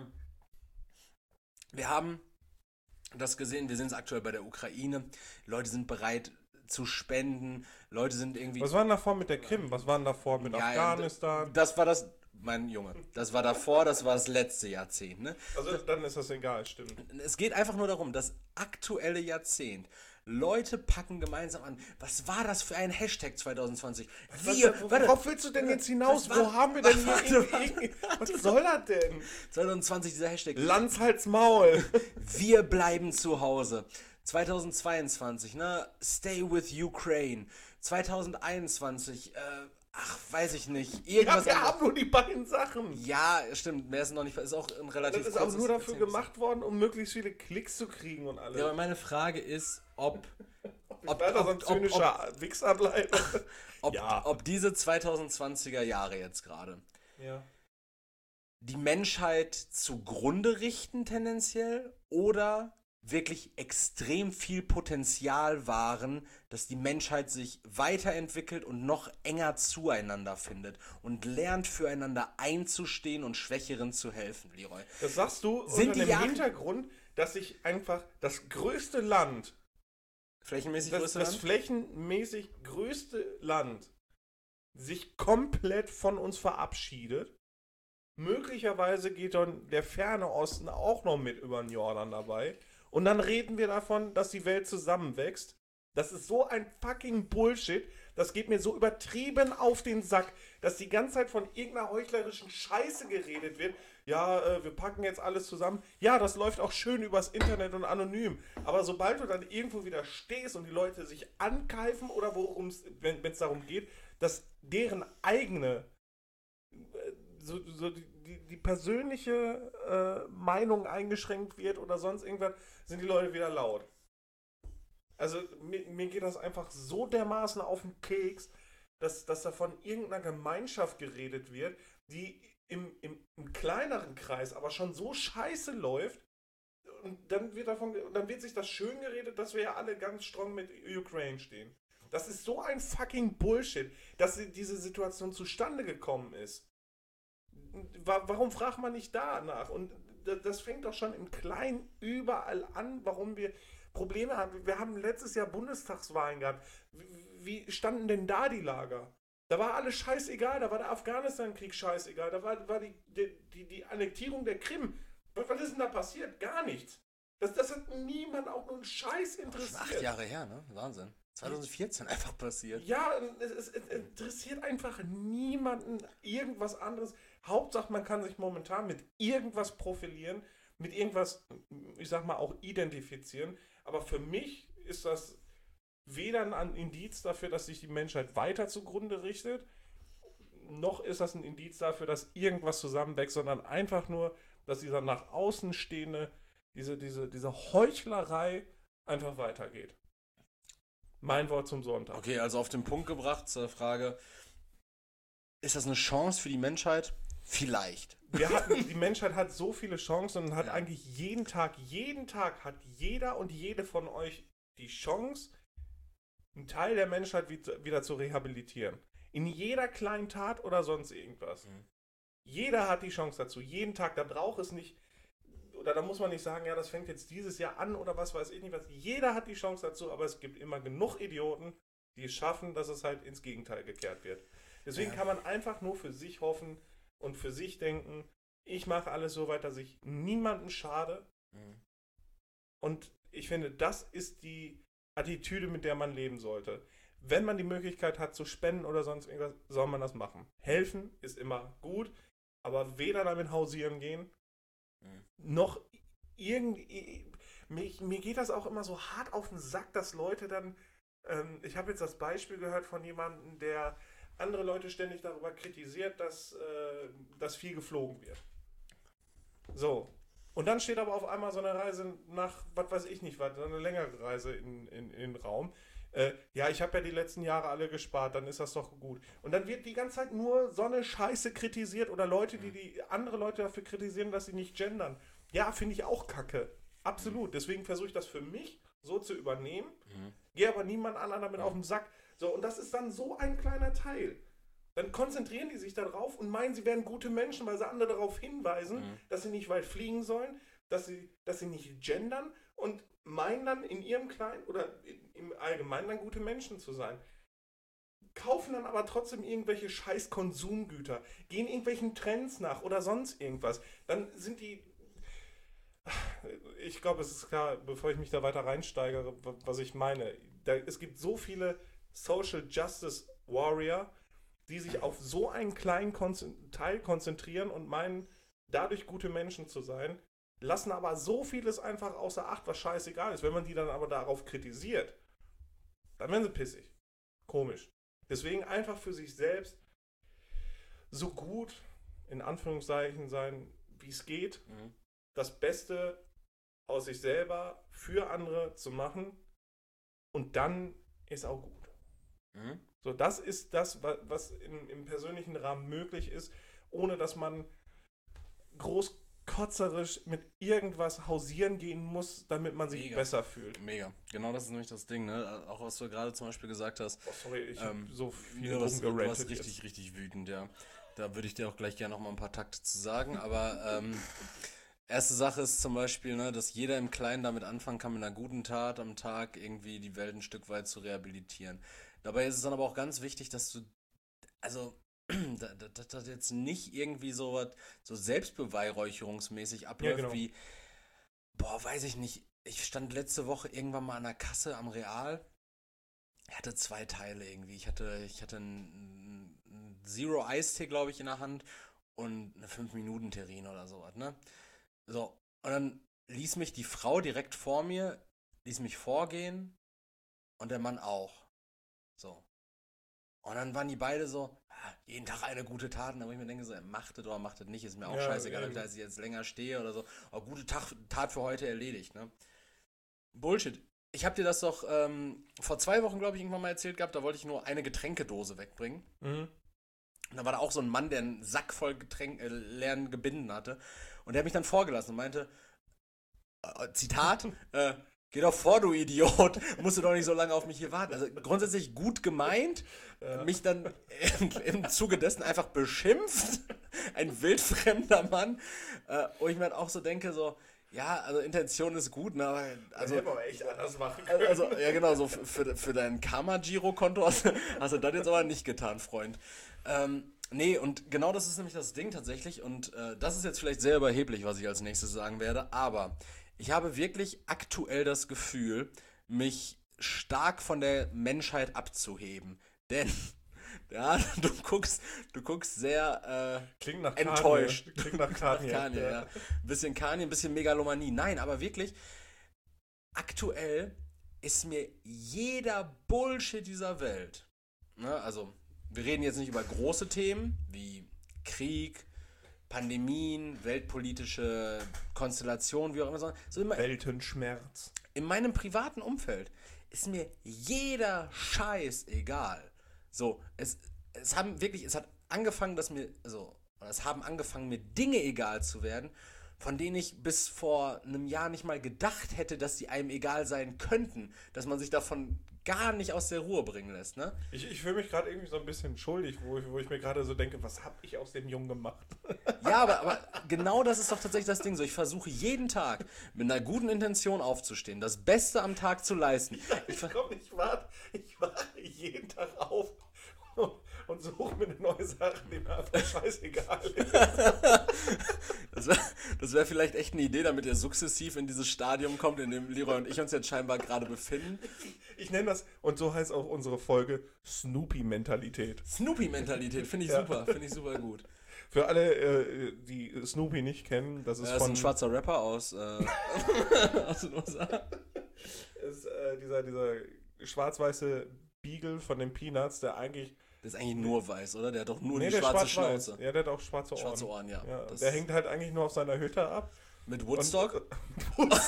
B: Wir haben das gesehen, wir sehen es aktuell bei der Ukraine. Leute sind bereit zu spenden, Leute sind irgendwie...
A: Was war denn davor mit der Krim? Was war denn davor mit Afghanistan?
B: Das war das, mein Junge, das war davor, das war das letzte Jahrzehnt, ne?
A: Also dann ist das egal, stimmt.
B: Es geht einfach nur darum, das aktuelle Jahrzehnt. Leute packen gemeinsam an. Was war das für ein Hashtag 2020?
A: Worauf willst du denn jetzt hinaus? Wo haben wir denn hier was soll das denn?
B: 2020 dieser Hashtag.
A: Lanz Hals Maul.
B: Wir bleiben zu Hause. 2022, ne? Stay with Ukraine. 2021, weiß ich nicht. Irgendwas
A: Wir haben nur die beiden Sachen.
B: Ja, stimmt. Mehr ist noch nicht. Ist auch ein relativ
A: Das ist auch nur dafür gemacht worden, um möglichst viele Klicks zu kriegen und alles.
B: Ja, aber meine Frage ist, ob
A: weiter so ein zynischer Wichser bleibt.
B: ob diese 2020er Jahre jetzt gerade
A: Ja.
B: die Menschheit zugrunde richten tendenziell oder wirklich extrem viel Potenzial waren, dass die Menschheit sich weiterentwickelt und noch enger zueinander findet und lernt, füreinander einzustehen und Schwächeren zu helfen, Leroy.
A: Das sagst du
B: Sind
A: unter
B: die
A: dem
B: Jahre-
A: Hintergrund, dass sich einfach das größte Land,
B: Flächenmäßig
A: das
B: größer
A: flächenmäßig größte Land, sich komplett von uns verabschiedet. Möglicherweise geht dann der ferne Osten auch noch mit über den Jordan dabei. Und dann reden wir davon, dass die Welt zusammenwächst. Das ist so ein fucking Bullshit. Das geht mir so übertrieben auf den Sack, dass die ganze Zeit von irgendeiner heuchlerischen Scheiße geredet wird. Ja, wir packen jetzt alles zusammen. Ja, das läuft auch schön übers Internet und anonym. Aber sobald du dann irgendwo wieder stehst und die Leute sich ankeifen oder wenn es darum geht, dass deren eigene, die persönliche Meinung eingeschränkt wird oder sonst irgendwas, sind die Leute wieder laut. Also mir geht das einfach so dermaßen auf den Keks, dass da von irgendeiner Gemeinschaft geredet wird, die im kleineren Kreis aber schon so scheiße läuft. Und dann wird sich das schön geredet, dass wir ja alle ganz strong mit Ukraine stehen. Das ist so ein fucking Bullshit, dass diese Situation zustande gekommen ist. Warum fragt man nicht danach? Und das fängt doch schon im Kleinen überall an, warum wir Probleme haben. Wir haben letztes Jahr Bundestagswahlen gehabt. Wie standen denn da die Lager? Da war alles scheißegal, da war der Afghanistan-Krieg scheißegal, da war die Annektierung der Krim. Was ist denn da passiert? Gar nichts. Das hat niemand auch nur einen Scheiß interessiert.
B: 8 Jahre her, ne? Wahnsinn. 2014 einfach passiert.
A: Ja, es interessiert einfach niemanden irgendwas anderes. Hauptsache, man kann sich momentan mit irgendwas profilieren, mit irgendwas, ich sag mal, auch identifizieren. Aber für mich ist das weder ein Indiz dafür, dass sich die Menschheit weiter zugrunde richtet, noch ist das ein Indiz dafür, dass irgendwas zusammenwächst, sondern einfach nur, dass dieser nach außen stehende, diese Heuchlerei einfach weitergeht. Mein Wort zum Sonntag.
B: Okay, also auf den Punkt gebracht zur Frage, ist das eine Chance für die Menschheit? Vielleicht.
A: Die Menschheit hat so viele Chancen und hat eigentlich jeden Tag hat jeder und jede von euch die Chance, einen Teil der Menschheit wieder zu rehabilitieren. In jeder kleinen Tat oder sonst irgendwas. Jeder hat die Chance dazu. Jeden Tag. Da braucht es nicht, oder da muss man nicht sagen, ja, das fängt jetzt dieses Jahr an oder was weiß ich nicht was. Jeder hat die Chance dazu, aber es gibt immer genug Idioten, die es schaffen, dass es halt ins Gegenteil gekehrt wird. Deswegen kann man einfach nur für sich hoffen und für sich denken, ich mache alles so weit, dass ich niemandem schade. Und ich finde, das ist die Attitüde, mit der man leben sollte. Wenn man die Möglichkeit hat zu spenden oder sonst irgendwas, soll man das machen. Helfen ist immer gut, aber weder damit hausieren gehen, noch irgendwie... Mir geht das auch immer so hart auf den Sack, dass Leute dann... ich habe jetzt das Beispiel gehört von jemandem, der andere Leute ständig darüber kritisiert, dass viel geflogen wird. So. Und dann steht aber auf einmal so eine Reise nach, was weiß ich nicht, so eine längere Reise in den Raum. Ja, ich habe ja die letzten Jahre alle gespart, dann ist das doch gut. Und dann wird die ganze Zeit nur so eine Scheiße kritisiert oder Leute, die andere Leute dafür kritisieren, dass sie nicht gendern. Ja, finde ich auch kacke. Absolut. Deswegen versuche ich das für mich so zu übernehmen, gehe aber niemand anderen damit auf den Sack. So, und das ist dann so ein kleiner Teil. Dann konzentrieren die sich darauf und meinen, sie wären gute Menschen, weil sie andere darauf hinweisen, dass sie nicht weit fliegen sollen, dass sie nicht gendern und meinen dann in ihrem Kleinen oder im Allgemeinen dann gute Menschen zu sein. Kaufen dann aber trotzdem irgendwelche scheiß Konsumgüter, gehen irgendwelchen Trends nach oder sonst irgendwas. Dann sind die... Ich glaube, es ist klar, bevor ich mich da weiter reinsteigere, was ich meine. Es gibt so viele Social Justice Warrior, die sich auf so einen kleinen Teil konzentrieren und meinen, dadurch gute Menschen zu sein, lassen aber so vieles einfach außer Acht, was scheißegal ist. Wenn man die dann aber darauf kritisiert, dann werden sie pissig. Komisch. Deswegen einfach für sich selbst so gut, in Anführungszeichen, sein, wie es geht, das Beste aus sich selber für andere zu machen und dann ist auch gut. So, das ist das, was im persönlichen Rahmen möglich ist, ohne dass man großkotzerisch mit irgendwas hausieren gehen muss, damit man sich besser fühlt.
B: Mega. Genau, das ist nämlich das Ding, ne? Auch was du gerade zum Beispiel gesagt hast.
A: Oh, sorry, ich hab so viel
B: du warst
A: rumgerantet
B: richtig, richtig wütend, ja. Da würde ich dir auch gleich gerne noch mal ein paar Takte zu sagen, aber erste Sache ist zum Beispiel, ne, dass jeder im Kleinen damit anfangen kann, mit einer guten Tat am Tag irgendwie die Welt ein Stück weit zu rehabilitieren. Dabei ist es dann aber auch ganz wichtig, dass du, also, dass das jetzt nicht irgendwie so selbstbeweihräucherungsmäßig abläuft wie, weiß ich nicht, ich stand letzte Woche irgendwann mal an der Kasse am Real Er hatte 2 Teile irgendwie. Ich hatte einen Zero-Eistee, glaube ich, in der Hand und eine 5-Minuten-Terrine oder sowas, ne? So, und dann ließ mich die Frau direkt vor mir, ließ mich vorgehen und der Mann auch. So. Und dann waren die beide so, jeden Tag eine gute Tat. Und da wo ich mir denke, so, macht es oder macht es nicht, ist mir auch scheißegal, ob ich da jetzt länger stehe oder so. Aber gute Tat für heute erledigt, ne? Bullshit. Ich habe dir das doch vor 2 Wochen, glaube ich, irgendwann mal erzählt gehabt. Da wollte ich nur eine Getränkedose wegbringen.
A: Mhm.
B: Und da war da auch so ein Mann, der einen Sack voll leeren Gebinden hatte. Und der hat mich dann vorgelassen und meinte, Zitat, geh doch vor, du Idiot. Musst du doch nicht so lange auf mich hier warten. Also grundsätzlich gut gemeint, mich dann im Zuge dessen einfach beschimpft. Ein wildfremder Mann. Wo ich mir halt auch so denke, so, ja, also Intention ist gut, ne, aber also,
A: hätte man echt anders machen können.
B: also ja genau, so für dein Karma-Giro-Konto hast du das jetzt aber nicht getan, Freund. Nee, und genau das ist nämlich das Ding tatsächlich und das ist jetzt vielleicht sehr überheblich, was ich als nächstes sagen werde, aber ich habe wirklich aktuell das Gefühl, mich stark von der Menschheit abzuheben, denn ja, du guckst sehr
A: Klingt nach
B: enttäuscht.
A: Kanye. Klingt nach Kanye.
B: Kanye, ja. Ein bisschen Kanye, ein bisschen Megalomanie. Nein, aber wirklich, aktuell ist mir jeder Bullshit dieser Welt, ne, also wir reden jetzt nicht über große Themen wie Krieg, Pandemien, weltpolitische Konstellationen, wie auch immer, sondern so immer
A: Weltenschmerz.
B: in meinem privaten Umfeld ist mir jeder Scheiß egal. So, es hat angefangen, es haben angefangen, mir Dinge egal zu werden, von denen ich bis vor einem Jahr nicht mal gedacht hätte, dass sie einem egal sein könnten, dass man sich davon gar nicht aus der Ruhe bringen lässt, ne?
A: Ich fühle mich gerade irgendwie so ein bisschen schuldig, wo ich mir gerade so denke, was habe ich aus dem Jungen gemacht?
B: Ja, aber genau das ist doch tatsächlich das Ding so. Ich versuche jeden Tag mit einer guten Intention aufzustehen, das Beste am Tag zu leisten.
A: Ich warte jeden Tag auf und suche mir eine neue Sache, die mir einfach scheißegal ist.
B: Das wär vielleicht echt eine Idee, damit ihr sukzessiv in dieses Stadium kommt, in dem Leroy und ich uns jetzt scheinbar gerade befinden.
A: Ich nenne das, und so heißt auch unsere Folge, Snoopy-Mentalität.
B: Snoopy-Mentalität, finde ich super, finde ich super gut.
A: Für alle, die Snoopy nicht kennen, das ist
B: Das ist ein schwarzer Rapper aus den USA.
A: Ist dieser schwarz-weiße Beagle von den Peanuts, der eigentlich...
B: Der ist eigentlich nur weiß, oder? Der hat doch nur die
A: der
B: schwarze
A: schwarz-weiß.
B: Schnauze.
A: Ja, der hat auch schwarze Ohren.
B: Schwarze Ohren, ja.
A: Der hängt halt eigentlich nur auf seiner Hütte ab.
B: Mit Woodstock? Das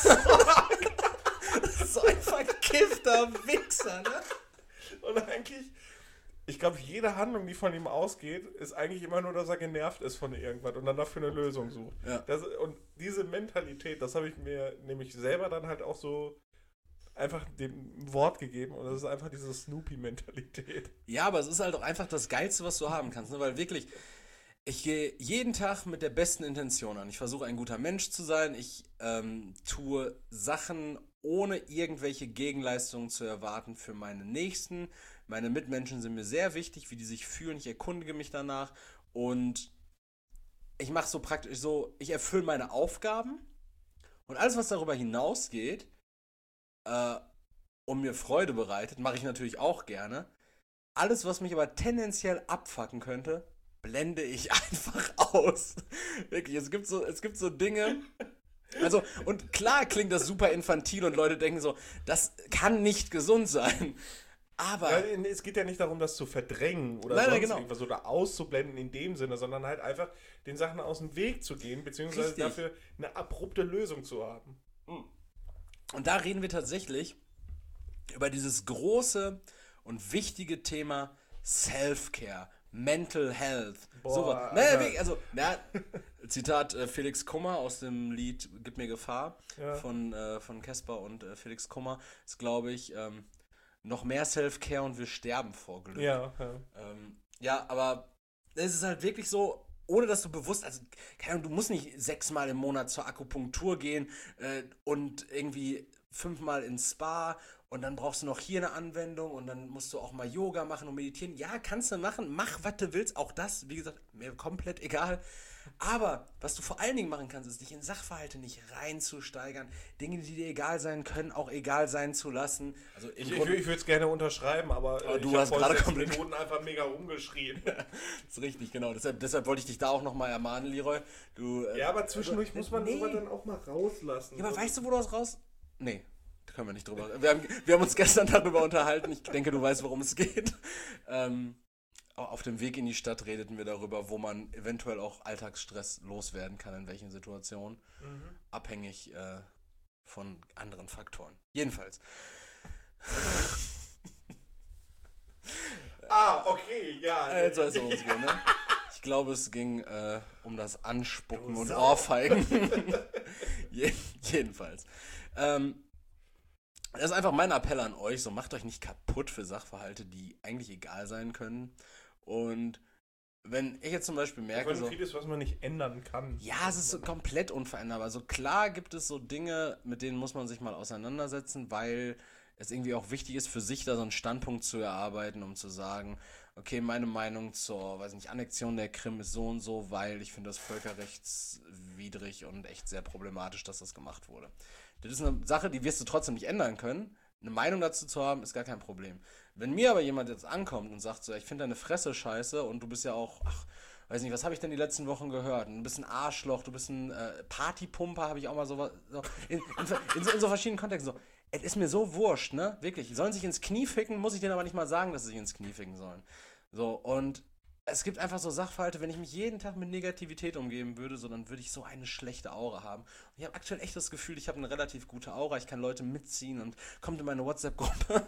B: ist so ein verkiffter Wichser, ne?
A: Und eigentlich, ich glaube, jede Handlung, die von ihm ausgeht, ist eigentlich immer nur, dass er genervt ist von irgendwas und dann dafür eine Lösung sucht.
B: Ja.
A: Und diese Mentalität, das habe ich mir nämlich selber dann halt auch so einfach dem Wort gegeben und das ist einfach diese Snoopy-Mentalität.
B: Ja, aber es ist halt auch einfach das Geilste, was du haben kannst, ne? Weil wirklich, ich gehe jeden Tag mit der besten Intention an. Ich versuche ein guter Mensch zu sein. Ich tue Sachen ohne irgendwelche Gegenleistungen zu erwarten für meine Nächsten. Meine Mitmenschen sind mir sehr wichtig, wie die sich fühlen. Ich erkundige mich danach und ich mache so praktisch so, ich erfülle meine Aufgaben und alles, was darüber hinausgeht, und mir Freude bereitet, mache ich natürlich auch gerne. Alles, was mich aber tendenziell abfucken könnte, blende ich einfach aus. Wirklich, es gibt so Dinge. Also, und klar klingt das super infantil und Leute denken so, das kann nicht gesund sein. Aber.
A: Ja, es geht ja nicht darum, das zu verdrängen oder irgendwas oder auszublenden in dem Sinne, sondern halt einfach den Sachen aus dem Weg zu gehen, beziehungsweise
B: Richtig.
A: dafür eine abrupte Lösung zu haben.
B: Und da reden wir tatsächlich über dieses große und wichtige Thema Self-Care, Mental Health.
A: Boah,
B: Zitat Felix Kummer aus dem Lied Gib mir Gefahr
A: Ja.
B: von Casper und Felix Kummer ist, glaube ich, noch mehr Self-Care und wir sterben vor Glück.
A: Ja.
B: Ja, aber es ist halt wirklich so, ohne dass du bewusst, also keine Ahnung, du musst nicht 6-mal im Monat zur Akupunktur gehen und irgendwie 5-mal ins Spa und dann brauchst du noch hier eine Anwendung und dann musst du auch mal Yoga machen und meditieren. Ja, kannst du machen, mach, was du willst. Auch das, wie gesagt, mir komplett egal. Aber was du vor allen Dingen machen kannst, ist dich in Sachverhalte nicht reinzusteigern. Dinge, die dir egal sein können, auch egal sein zu lassen. Also
A: Ich würde es gerne unterschreiben, aber
B: du
A: ich
B: hast
A: habe
B: gerade
A: vor 6
B: komplett-
A: Minuten einfach mega rumgeschrien.
B: Das ist richtig, genau. Deshalb wollte ich dich da auch nochmal ermahnen, Leroy.
A: Ja, aber zwischendurch muss man
B: nee.
A: sowas dann auch mal rauslassen.
B: Ja, aber weißt du, wo du das raus... Nee, da können wir nicht drüber... Wir haben uns gestern darüber unterhalten. Ich denke, du weißt, worum es geht. Auf dem Weg in die Stadt redeten wir darüber, wo man eventuell auch Alltagsstress loswerden kann, in welchen Situationen. Abhängig von anderen Faktoren. Jedenfalls.
A: Okay, ja.
B: Jetzt weißt du, worum es geht, ne? Ich glaube, es ging um das Anspucken
A: Du
B: und
A: Sau.
B: Ohrfeigen. Jedenfalls. Das ist einfach mein Appell an euch, so macht euch nicht kaputt für Sachverhalte, die eigentlich egal sein können. Und wenn ich jetzt zum Beispiel merke, so,
A: vieles, was man nicht ändern kann.
B: ja, es ist so komplett unveränderbar. Also klar gibt es so Dinge, mit denen muss man sich mal auseinandersetzen, weil es irgendwie auch wichtig ist, für sich da so einen Standpunkt zu erarbeiten, um zu sagen, okay, meine Meinung zur, weiß nicht, Annexion der Krim ist so und so, weil ich finde das völkerrechtswidrig und echt sehr problematisch, dass das gemacht wurde. Das ist eine Sache, die wirst du trotzdem nicht ändern können. Eine Meinung dazu zu haben, ist gar kein Problem. Wenn mir aber jemand jetzt ankommt und sagt so, ich finde deine Fresse scheiße und du bist ja auch, weiß nicht, was habe ich denn die letzten Wochen gehört? Du bist ein Arschloch, du bist ein Partypumper, habe ich auch mal so in so verschiedenen Kontexten so. Es ist mir so wurscht, ne? Wirklich. Die sollen sich ins Knie ficken, muss ich denen aber nicht mal sagen, dass sie sich ins Knie ficken sollen. So, und es gibt einfach so Sachverhalte, wenn ich mich jeden Tag mit Negativität umgeben würde, so, dann würde ich so eine schlechte Aura haben. Und ich habe aktuell echt das Gefühl, ich habe eine relativ gute Aura, ich kann Leute mitziehen und kommt in meine WhatsApp-Gruppe.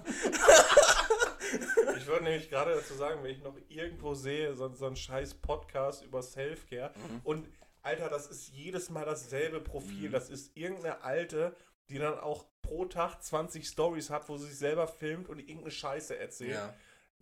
A: Ich würde nämlich gerade dazu sagen, wenn ich noch irgendwo sehe, so einen scheiß Podcast über Selfcare und Alter, das ist jedes Mal dasselbe Profil. Das ist irgendeine Alte, die dann auch pro Tag 20 Stories hat, wo sie sich selber filmt und irgendeine Scheiße erzählt.
B: Ja.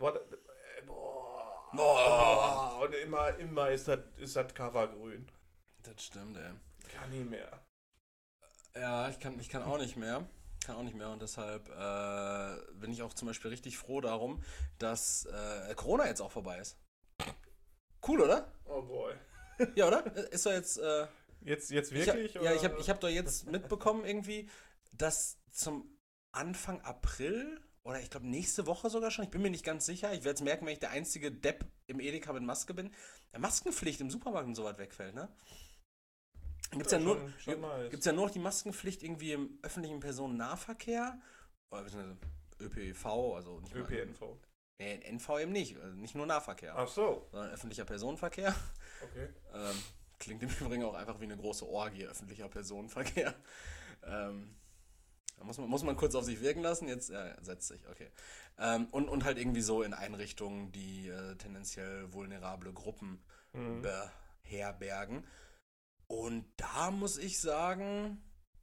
A: Und immer ist das Cover grün.
B: Das stimmt, ey.
A: Kann nie mehr.
B: Ja, ich kann auch nicht mehr. Und deshalb bin ich auch zum Beispiel richtig froh darum, dass Corona jetzt auch vorbei ist. Cool, oder?
A: Oh boy.
B: Ja, oder? Ist doch jetzt...
A: Jetzt wirklich?
B: Ich hab doch jetzt mitbekommen irgendwie, dass zum Anfang April, oder ich glaube nächste Woche sogar schon, ich bin mir nicht ganz sicher, ich werde es merken, wenn ich der einzige Depp im Edeka mit Maske bin, der Maskenpflicht im Supermarkt und so weit wegfällt, ne? Gibt's ja nur noch die Maskenpflicht irgendwie im öffentlichen Personennahverkehr, oder beziehungsweise ÖPNV, also nicht mal...
A: ÖPNV.
B: Nee, NV eben nicht, also nicht nur Nahverkehr,
A: Ach so.
B: sondern öffentlicher Personenverkehr.
A: Okay.
B: Klingt im Übrigen auch einfach wie eine große Orgie, öffentlicher Personenverkehr. Da muss man kurz auf sich wirken lassen, jetzt setzt sich, okay. Und halt irgendwie so in Einrichtungen, die tendenziell vulnerable Gruppen beherbergen. Und da muss ich sagen,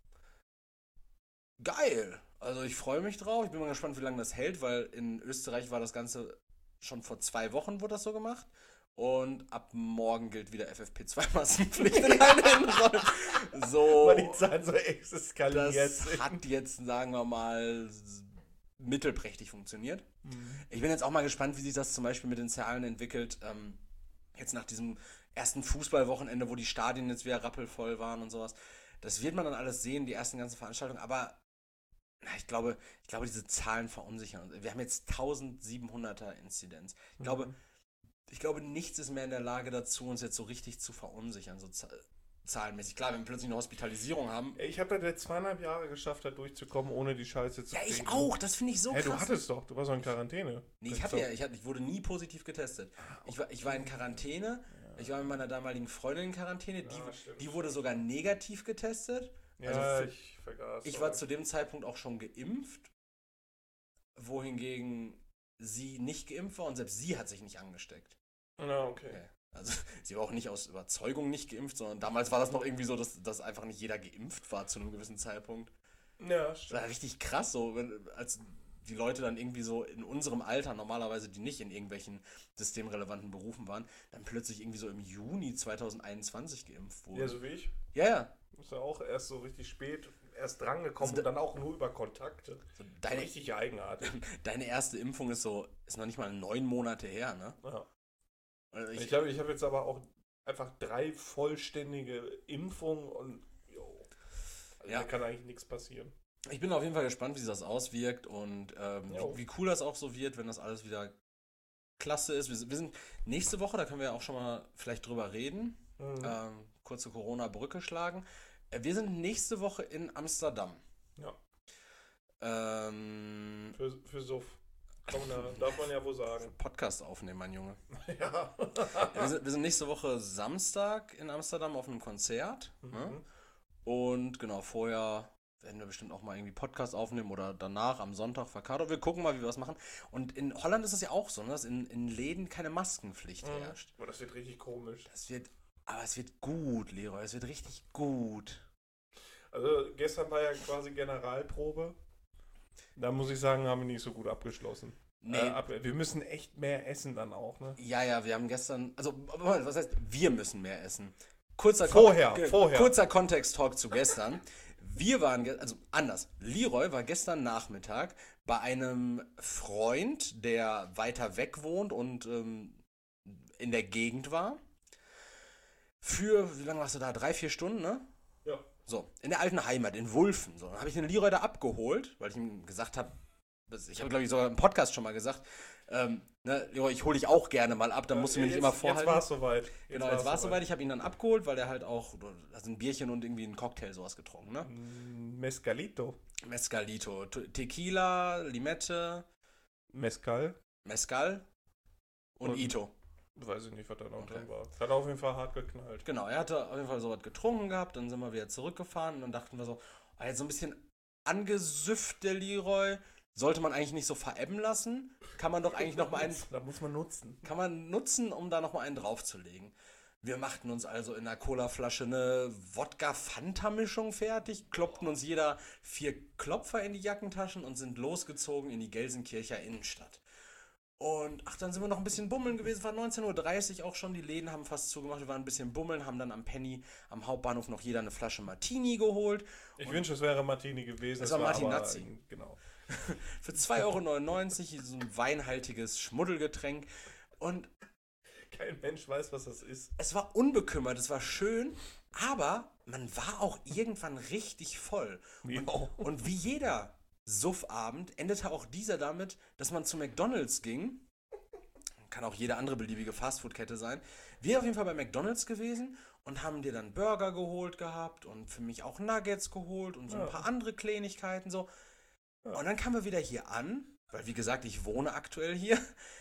B: geil. Also ich freue mich drauf, ich bin mal gespannt, wie lange das hält, weil in Österreich war das Ganze schon vor 2 Wochen wurde das so gemacht. Und ab morgen gilt wieder FFP2-Maskenpflicht in allen Räumen. So,
A: Weil die Zahlen so eskaliert
B: das
A: sind.
B: hat jetzt, sagen wir mal, mittelprächtig funktioniert. Ich bin jetzt auch mal gespannt, wie sich das zum Beispiel mit den Zahlen entwickelt. Jetzt nach diesem ersten Fußballwochenende, wo die Stadien jetzt wieder rappelvoll waren und sowas. Das wird man dann alles sehen, die ersten ganzen Veranstaltungen. Aber ich glaube, diese Zahlen verunsichern uns. Wir haben jetzt 1700er Inzidenz. Ich glaube, nichts ist mehr in der Lage dazu, uns jetzt so richtig zu verunsichern, so zahlenmäßig. Klar, wenn wir plötzlich eine Hospitalisierung haben.
A: Ich habe das jetzt 2,5 Jahre geschafft, da durchzukommen, ohne die Scheiße zu
B: Ja,
A: kriegen.
B: ich auch. Das finde ich so
A: Hey,
B: krass.
A: du hattest doch, du warst doch in Quarantäne.
B: Nee, ich wurde nie positiv getestet. Ich war in Quarantäne. Ich war mit meiner damaligen Freundin in Quarantäne. Die wurde sogar negativ getestet.
A: Ja,
B: Also
A: ich vergaß.
B: ich war zu dem Zeitpunkt auch schon geimpft, wohingegen sie nicht geimpft war und selbst sie hat sich nicht angesteckt.
A: Na, okay.
B: Also sie war auch nicht aus Überzeugung nicht geimpft, sondern damals war das noch irgendwie so, dass einfach nicht jeder geimpft war zu einem gewissen Zeitpunkt.
A: Ja,
B: Das
A: stimmt.
B: war richtig krass, so, als die Leute dann irgendwie so in unserem Alter, normalerweise die nicht in irgendwelchen systemrelevanten Berufen waren, dann plötzlich irgendwie so im Juni 2021 geimpft wurden.
A: Ja, so wie ich.
B: Ja, ja.
A: Ist ja auch erst so richtig spät erst drangekommen
B: Also
A: und dann auch nur über Kontakte.
B: So
A: Richtig eigenartig.
B: deine erste Impfung ist noch nicht mal 9 Monate her, ne?
A: Ja.
B: Also
A: Ich habe jetzt aber auch einfach 3 vollständige Impfungen und
B: Ja.
A: da kann eigentlich nichts passieren.
B: Ich bin auf jeden Fall gespannt, wie sich das auswirkt und wie cool das auch so wird, wenn das alles wieder klasse ist. Wir sind nächste Woche, da können wir ja auch schon mal vielleicht drüber reden, kurze Corona-Brücke schlagen. Wir sind nächste Woche in Amsterdam.
A: Ja.
B: Für
A: Für Suff. Darf man ja wohl sagen.
B: Podcast aufnehmen, mein Junge.
A: Ja.
B: Wir sind nächste Woche Samstag in Amsterdam auf einem Konzert. Ne? Und genau, vorher werden wir bestimmt auch mal irgendwie Podcast aufnehmen oder danach am Sonntag Verkato. Wir gucken mal, wie wir was machen. Und in Holland ist es ja auch so, ne, dass in Läden keine Maskenpflicht herrscht.
A: Aber das wird richtig komisch.
B: Aber es wird gut, Leroy. Es wird richtig gut.
A: Also gestern war ja quasi Generalprobe. Da muss ich sagen, haben wir nicht so gut abgeschlossen.
B: Nee.
A: Wir müssen echt mehr essen dann auch, ne?
B: Ja, wir haben gestern, also was heißt, wir müssen mehr essen.
A: Vorher.
B: Kurzer Kontext-Talk zu gestern. Wir waren, also anders, Leroy war gestern Nachmittag bei einem Freund, der weiter weg wohnt und in der Gegend war. Für, wie lange warst du da? 3-4 Stunden, ne?
A: Ja.
B: So, in der alten Heimat, in Wulfen. So, dann habe ich den Leroy da abgeholt, weil ich ihm gesagt habe, ich habe, glaube ich, sogar im Podcast schon mal gesagt, ne, Leroy, ich hole dich auch gerne mal ab, dann musst du mir nicht immer vorhalten.
A: Jetzt war es soweit.
B: Genau, jetzt war es soweit. Ich habe ihn dann abgeholt, weil der halt auch, also ein Bierchen und irgendwie einen Cocktail sowas getrunken, ne?
A: Mescalito.
B: Mescalito. Tequila, Limette,
A: Mezcal.
B: und Ito.
A: Weiß ich nicht, was da noch
B: Okay.
A: drin war. Hat auf jeden Fall hart geknallt.
B: Genau, er hatte auf jeden Fall sowas getrunken gehabt, dann sind wir wieder zurückgefahren und dann dachten wir so, jetzt so ein bisschen angesüfft der Leroy, sollte man eigentlich nicht so verebben lassen, kann man doch eigentlich noch mal einen,
A: Da muss man nutzen.
B: kann man nutzen, um da noch mal einen draufzulegen. Wir machten uns also in einer Colaflasche eine Wodka-Fanta-Mischung fertig, kloppten uns jeder 4 Klopfer in die Jackentaschen und sind losgezogen in die Gelsenkircher Innenstadt. Und dann sind wir noch ein bisschen bummeln gewesen, es war 19:30 Uhr auch schon, die Läden haben fast zugemacht, wir waren ein bisschen bummeln, haben dann am Penny, am Hauptbahnhof noch jeder eine Flasche Martini geholt.
A: Ich wünsche, es wäre Martini gewesen.
B: Es war Martinazzi.
A: Aber, genau.
B: Für 2,99 € so ein weinhaltiges Schmuddelgetränk und
A: Kein Mensch weiß, was das ist.
B: es war unbekümmert, es war schön, aber man war auch irgendwann richtig voll. Und wie jeder Suffabend endete auch dieser damit, dass man zu McDonald's ging. Kann auch jede andere beliebige Fastfood-Kette sein. Wir auf jeden Fall bei McDonald's gewesen und haben dir dann Burger geholt gehabt und für mich auch Nuggets geholt und so ein paar andere Kleinigkeiten so. Und dann kamen wir wieder hier an, weil wie gesagt, ich wohne aktuell hier.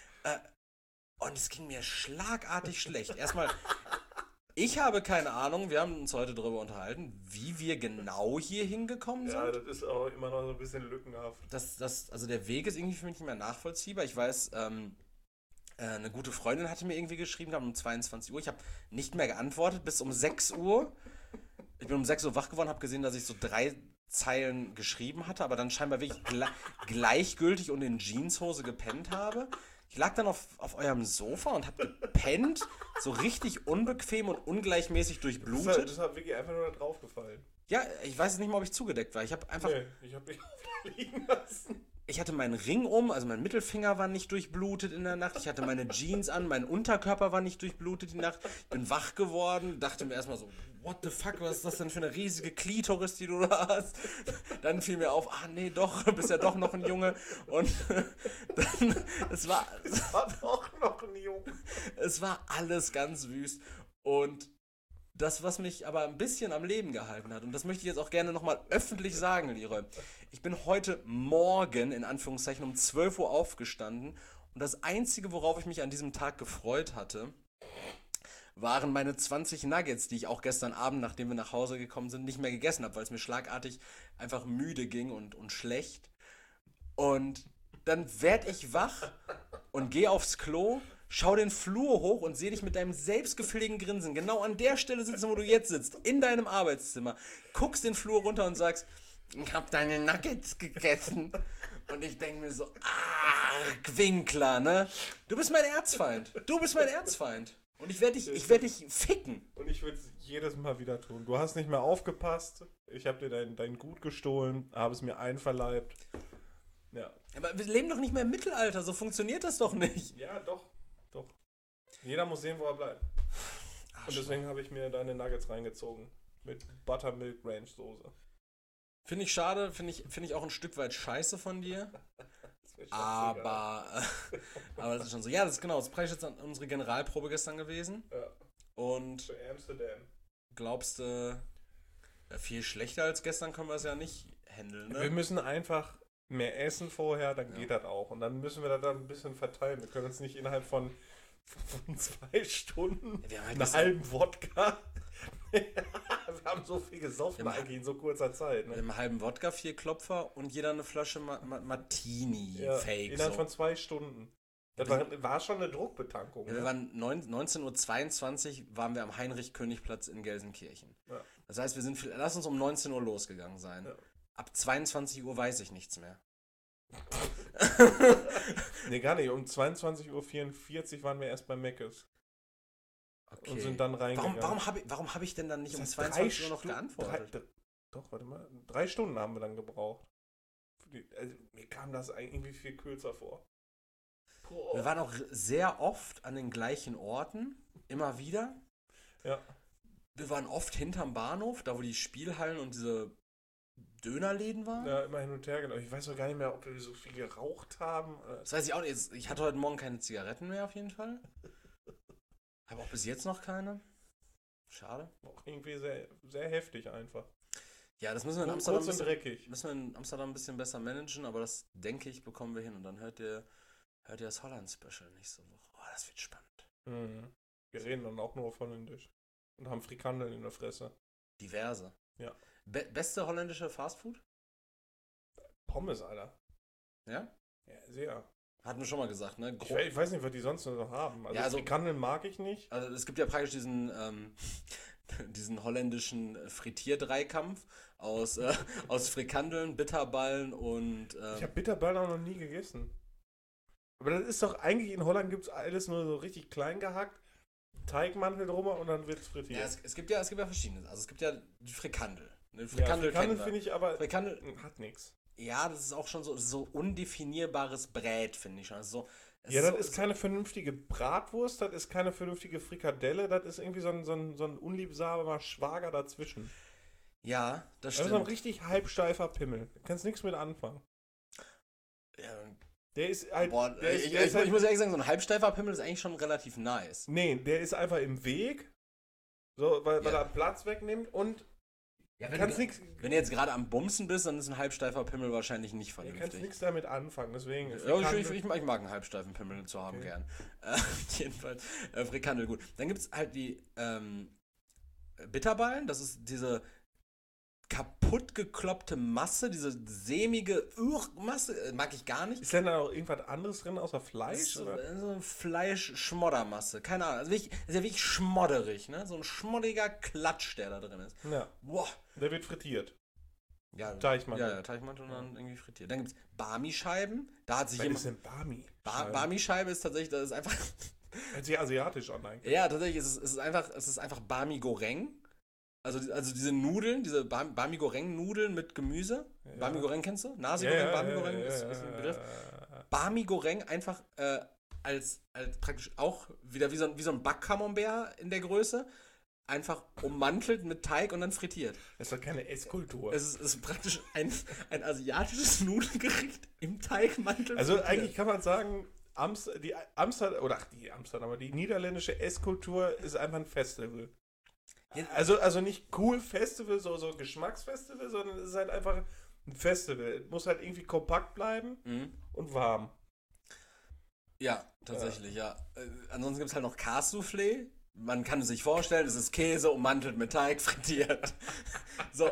B: Und es ging mir schlagartig schlecht. Erstmal, ich habe keine Ahnung, wir haben uns heute darüber unterhalten, wie wir genau hier hingekommen sind.
A: Ja, das ist auch immer noch so ein bisschen lückenhaft.
B: Also der Weg ist irgendwie für mich nicht mehr nachvollziehbar. Ich weiß, eine gute Freundin hatte mir irgendwie geschrieben, um 22 Uhr. Ich habe nicht mehr geantwortet bis um 6 Uhr. Ich bin um 6 Uhr wach geworden, habe gesehen, dass ich so 3 Zeilen geschrieben hatte, aber dann scheinbar wirklich gleichgültig und in Jeanshose gepennt habe. Ich lag dann auf eurem Sofa und hab gepennt, so richtig unbequem und ungleichmäßig durchblutet.
A: Das ist halt wirklich einfach nur da draufgefallen.
B: Ja, ich weiß nicht mal, ob ich zugedeckt war. Ich habe einfach...
A: Nee, ich hab mich liegen lassen.
B: Ich hatte meinen Ring um, also mein Mittelfinger war nicht durchblutet in der Nacht. Ich hatte meine Jeans an, mein Unterkörper war nicht durchblutet die Nacht. Ich bin wach geworden, dachte mir erstmal so, what the fuck, was ist das denn für eine riesige Klitoris, die du da hast? Dann fiel mir auf, nee, doch, bist ja doch noch ein Junge. Und dann, es war
A: doch noch ein Junge.
B: Es war alles ganz wüst. Und das, was mich aber ein bisschen am Leben gehalten hat, und das möchte ich jetzt auch gerne nochmal öffentlich sagen, Leroy. Ich bin heute Morgen, in Anführungszeichen, um 12 Uhr aufgestanden und das Einzige, worauf ich mich an diesem Tag gefreut hatte, waren meine 20 Nuggets, die ich auch gestern Abend, nachdem wir nach Hause gekommen sind, nicht mehr gegessen habe, weil es mir schlagartig einfach müde ging und schlecht. Und dann werd ich wach und gehe aufs Klo, schau den Flur hoch und sehe dich mit deinem selbstgefälligen Grinsen genau an der Stelle sitzen, wo du jetzt sitzt, in deinem Arbeitszimmer, guckst den Flur runter und sagst, ich hab deine Nuggets gegessen. Und ich denke mir so, Winkler, ne? Du bist mein Erzfeind. Und ich werd dich ficken.
A: Und ich würde es jedes Mal wieder tun. Du hast nicht mehr aufgepasst. ich habe dir dein Gut gestohlen, habe es mir einverleibt. Ja.
B: Aber wir leben doch nicht mehr im Mittelalter, so funktioniert das doch nicht.
A: Ja, doch. Jeder muss sehen, wo er bleibt. Und deswegen habe ich mir deine Nuggets reingezogen. Mit Buttermilk Ranch Soße.
B: Finde ich schade, finde ich auch ein Stück weit scheiße von dir. Aber das ist schon so. Ja, das ist genau. Das ist praktisch jetzt unsere Generalprobe gestern gewesen.
A: Ja.
B: Und
A: Für Amsterdam.
B: glaubst du, viel schlechter als gestern können wir es ja nicht handeln, ne?
A: Wir müssen einfach mehr essen vorher, dann geht das auch. Und dann müssen wir das dann ein bisschen verteilen. Wir können uns nicht innerhalb von 2 Stunden einen halben Wodka. Wir haben so viel gesoffen eigentlich in so kurzer Zeit. Ne?
B: Mit einem halben Wodka, 4 Klopfer und jeder eine Flasche Martini Fake.
A: Innerhalb von 2 Stunden. Das war schon eine Druckbetankung.
B: Ja, wir waren 19:22 Uhr waren wir am Heinrich-König-Platz in Gelsenkirchen. Ja. Das heißt, lass uns um 19 Uhr losgegangen sein. Ja. Ab 22 Uhr weiß ich nichts mehr.
A: Nee, gar nicht. Um 22:44 Uhr waren wir erst bei Meckes.
B: Okay.
A: Und sind dann reingegangen.
B: Warum hab ich denn dann nicht um 22 Uhr noch geantwortet?
A: Doch, warte mal. 3 Stunden haben wir dann gebraucht. Also, mir kam das irgendwie viel kürzer vor.
B: Boah. Wir waren auch sehr oft an den gleichen Orten. Immer wieder.
A: Ja.
B: Wir waren oft hinterm Bahnhof, da wo die Spielhallen und diese Dönerläden waren.
A: Ja, immer hin und her gelaufen. Ich weiß auch gar nicht mehr, ob wir so viel geraucht haben.
B: Das weiß ich auch nicht. Ich hatte heute Morgen keine Zigaretten mehr auf jeden Fall. Habe auch bis jetzt noch keine. Schade.
A: Auch irgendwie sehr, sehr heftig einfach.
B: Ja, das müssen wir in Amsterdam ein bisschen besser managen, aber das, denke ich, bekommen wir hin. Und dann hört ihr das Holland-Special nächste Woche. Oh, das wird spannend.
A: Mhm. Wir reden dann auch nur auf Holländisch. Und haben Frikandel in der Fresse.
B: Diverse.
A: Ja.
B: Beste holländische Fastfood?
A: Pommes, Alter.
B: Ja?
A: Ja, sehr.
B: Hatten wir schon mal gesagt, ne?
A: Ich weiß nicht, was die sonst noch haben. Also Frikandel mag ich nicht.
B: Also es gibt ja praktisch diesen holländischen Frittierdreikampf aus Frikandeln, Bitterballen und...
A: Ich habe Bitterballen auch noch nie gegessen. Aber das ist doch eigentlich, in Holland gibt es alles nur so richtig klein gehackt, Teigmantel drüber und dann wird es frittiert.
B: Ja, es gibt ja verschiedene. Also es gibt ja die Frikandel.
A: Frikandel finde ich aber, hat nichts.
B: Ja, das ist auch schon so undefinierbares Brät, finde ich schon. Also
A: das ist keine vernünftige Bratwurst, das ist keine vernünftige Frikadelle, das ist irgendwie so ein unliebsamer Schwager dazwischen.
B: Ja, das stimmt.
A: Das ist ein richtig halbsteifer Pimmel. Da kannst nichts mit anfangen.
B: Ja.
A: Der ist halt...
B: ich muss ehrlich sagen, so ein halbsteifer Pimmel ist eigentlich schon relativ nice.
A: Nee, der ist einfach im Weg, so, weil er Platz wegnimmt und...
B: Ja, wenn du jetzt gerade am Bumsen bist, dann ist ein halbsteifer Pimmel wahrscheinlich nicht vernünftig.
A: Du kannst nichts damit anfangen, deswegen...
B: Ich mag einen halbsteifen Pimmel zu haben, gern. Jedenfalls, Frikandel, gut. Dann gibt es halt die Bitterballen, das ist diese kaputt gekloppte Masse, diese sämige Masse, mag ich gar nicht.
A: Ist denn da noch irgendwas anderes drin außer Fleisch?
B: So eine Fleisch-Schmoddermasse, keine Ahnung. Also ist ja wirklich schmodderig, ne? So ein schmodderiger Klatsch, der da drin ist.
A: Ja. Boah. Der wird frittiert.
B: Ja,
A: Teichmantel.
B: Ja, Teichmantel und dann irgendwie frittiert. Dann gibt es Barmi-Scheiben. Da hat sich
A: Was ist denn Barmi?
B: Barmi-Scheibe ist tatsächlich, das ist einfach...
A: Hört sich asiatisch an eigentlich.
B: Ja, tatsächlich, es ist einfach Barmi Goreng. Also diese Nudeln, diese Barmi Goreng-Nudeln mit Gemüse. Ja. Barmi Goreng kennst du? Nasi Goreng, Barmi Goreng ist ein Begriff. Barmi Goreng einfach als praktisch auch wieder wie so ein Backcamembert in der Größe. Einfach ummantelt mit Teig und dann frittiert.
A: Das ist doch keine Esskultur.
B: Es ist praktisch ein asiatisches Nudelgericht im Teigmantel.
A: Also frittiert. Eigentlich kann man sagen, die niederländische Esskultur ist einfach ein Festival. Also nicht cool Festival, so Geschmacksfestival, sondern es ist halt einfach ein Festival. Es muss halt irgendwie kompakt bleiben und warm.
B: Ja, tatsächlich, ja. Ansonsten gibt es halt noch Cassoufflé. Man kann es sich vorstellen, es ist Käse ummantelt mit Teig, frittiert. So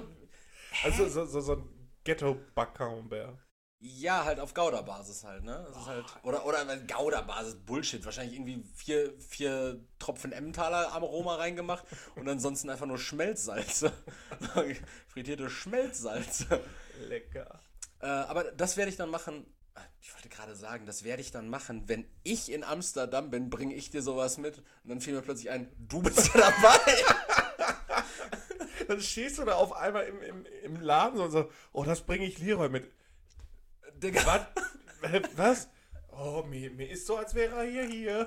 A: ein Ghetto-Backcamembert.
B: Ja, halt auf Gouda-Basis halt, ne? Das ist halt, oder Gouda-Basis, Bullshit. Wahrscheinlich irgendwie vier Tropfen Emmentaler Aroma reingemacht und ansonsten einfach nur Schmelzsalze. Frittierte Schmelzsalze.
A: Lecker.
B: Aber das werde ich dann machen. Ich wollte gerade sagen, das werde ich dann machen, wenn ich in Amsterdam bin, bringe ich dir sowas mit und dann fiel mir plötzlich ein, du bist ja dabei.
A: Dann stehst du da auf einmal im Laden und so, oh, das bringe ich Leroy mit.
B: Digga.
A: Was? Oh, mir ist so, als wäre er hier.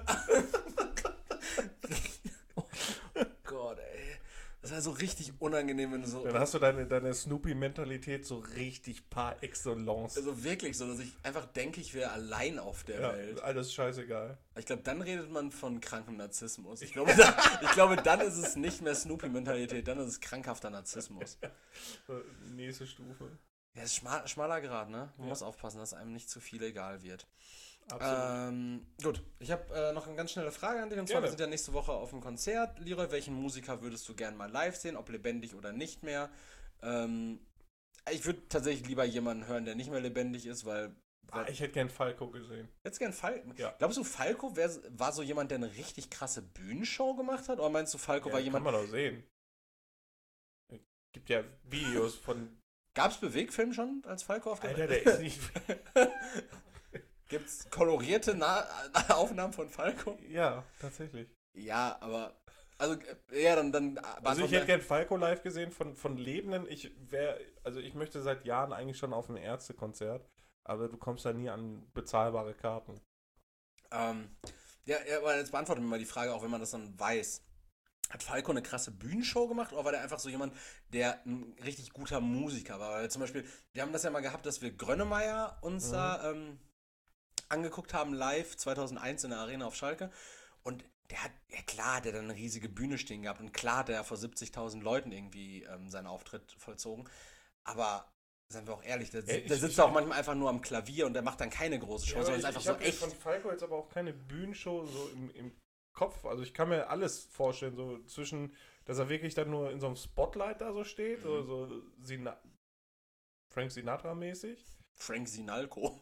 B: Oh Gott, ey. Das war so richtig unangenehm, wenn du so...
A: Dann hast du deine Snoopy-Mentalität so richtig par excellence.
B: Also wirklich so, dass ich einfach denke, ich wäre allein auf der Welt.
A: Alles scheißegal.
B: Ich glaube, dann redet man von krankem Narzissmus. Ich glaube, dann ist es nicht mehr Snoopy-Mentalität, dann ist es krankhafter Narzissmus.
A: Nächste Stufe.
B: Ja, ist schmaler Grad, ne? Man muss aufpassen, dass einem nicht zu viel egal wird.
A: Absolut.
B: Gut, ich habe noch eine ganz schnelle Frage an dich. Und zwar, wir sind ja nächste Woche auf dem Konzert. Leroy, welchen Musiker würdest du gerne mal live sehen, ob lebendig oder nicht mehr? Ich würde tatsächlich lieber jemanden hören, der nicht mehr lebendig ist, weil...
A: Ich hätte gern Falco gesehen.
B: Jetzt gern Falco?
A: Ja.
B: Glaubst du, Falco war so jemand, der eine richtig krasse Bühnenshow gemacht hat? Oder meinst du, Falco war jemand...
A: Kann man doch sehen. Es gibt ja Videos von...
B: Gab es Bewegtfilm schon als Falco auf der
A: Alter, der ist nicht...
B: Gibt es kolorierte Aufnahmen von Falco?
A: Ja, tatsächlich.
B: Ja, aber... Also, ja, dann...
A: Also ich hätte gern Falco live gesehen von Lebenden. Ich möchte seit Jahren eigentlich schon auf ein Ärztekonzert, aber du kommst da nie an bezahlbare Karten.
B: Ja, aber jetzt beantwortet mir mal die Frage, auch wenn man das dann weiß. Hat Falco eine krasse Bühnenshow gemacht oder war der einfach so jemand, der ein richtig guter Musiker war? Weil zum Beispiel, wir haben das ja mal gehabt, dass wir Grönemeyer uns da angeguckt haben live 2001 in der Arena auf Schalke und der hat dann eine riesige Bühne stehen gehabt und klar hat er vor 70.000 Leuten irgendwie seinen Auftritt vollzogen, aber seien wir auch ehrlich, der sitzt auch manchmal einfach nur am Klavier und der macht dann keine große Show, sondern ist einfach so echt.
A: Ich habe von Falco jetzt aber auch keine Bühnenshow so im Kopf, also ich kann mir alles vorstellen, so zwischen, dass er wirklich dann nur in so einem Spotlight da so steht, so Frank Sinatra-mäßig.
B: Frank Sinalco.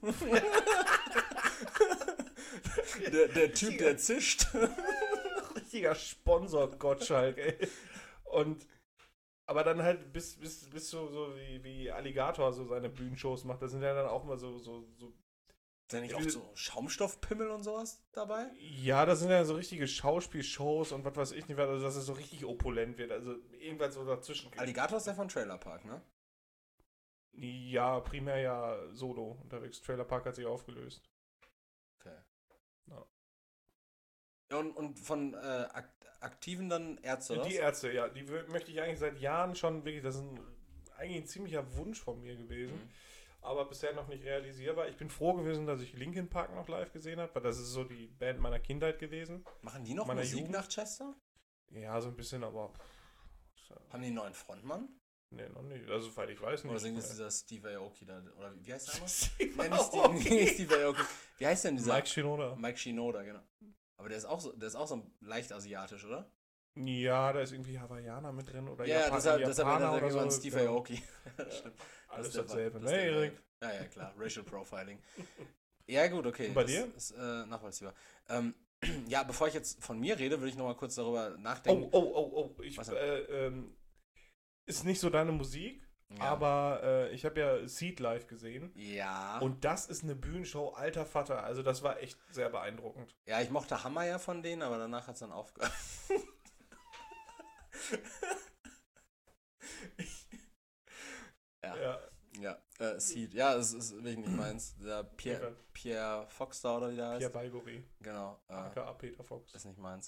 B: der Typ, der zischt.
A: Richtiger Sponsor Gottschalk, ey. Aber dann halt bis so wie Alligator so seine Bühnenshows macht, da sind ja dann auch mal so
B: Ist da nicht auch so Schaumstoffpimmel und sowas dabei?
A: Ja, das sind ja so richtige Schauspielshows und was weiß ich nicht, also dass es so richtig opulent wird, also irgendwas so dazwischen.
B: Alligator ist der von Trailer Park, ne?
A: Ja, primär ja solo unterwegs. Trailer Park hat sich aufgelöst.
B: Okay.
A: Ja.
B: Und von Aktiven dann Ärzte, oder?
A: Die Ärzte, ja, die möchte ich eigentlich seit Jahren schon wirklich, das ist eigentlich ein ziemlicher Wunsch von mir gewesen, aber bisher noch nicht realisierbar. Ich bin froh gewesen, dass ich Linkin Park noch live gesehen habe, weil das ist so die Band meiner Kindheit gewesen.
B: Machen die noch
A: meiner
B: Musik
A: Jugend.
B: Nach Chester?
A: Ja, so ein bisschen, aber...
B: Haben die einen neuen Frontmann?
A: Nee, noch nicht. Also, soweit ich weiß nicht.
B: Oder singt es dieser Steve Aoki da? Oder wie heißt der
A: Steve
B: nochmal? Nicht Steve Aoki. Wie heißt denn dieser?
A: Mike Shinoda.
B: Mike Shinoda, genau. Aber der ist auch so leicht asiatisch, oder?
A: Ja, da ist irgendwie Hawaiianer mit drin oder
B: ja, deshalb
A: Japaner
B: oder
A: so.
B: an Steve Aoki. Stimmt.
A: Alles
B: das
A: dasselbe.
B: Das
A: Ne, Erik?
B: Ja, klar. Racial Profiling. Ja, gut, okay.
A: Und bei dir?
B: Ist nachvollziehbar. Ja, bevor ich jetzt von mir rede, würde ich noch mal kurz darüber nachdenken.
A: Oh. Ist nicht so deine Musik, aber ich habe ja Seed live gesehen.
B: Ja.
A: Und das ist eine Bühnenshow, alter Vater. Also das war echt sehr beeindruckend.
B: Ja, ich mochte Hammer ja von denen, aber danach hat es dann aufgehört. Ja, Seed. Ja, es ist wirklich nicht meins. Der Pierre Fox da oder wie der heißt.
A: Pierre Balgori.
B: Genau.
A: AKA Peter Fox.
B: Ist nicht meins.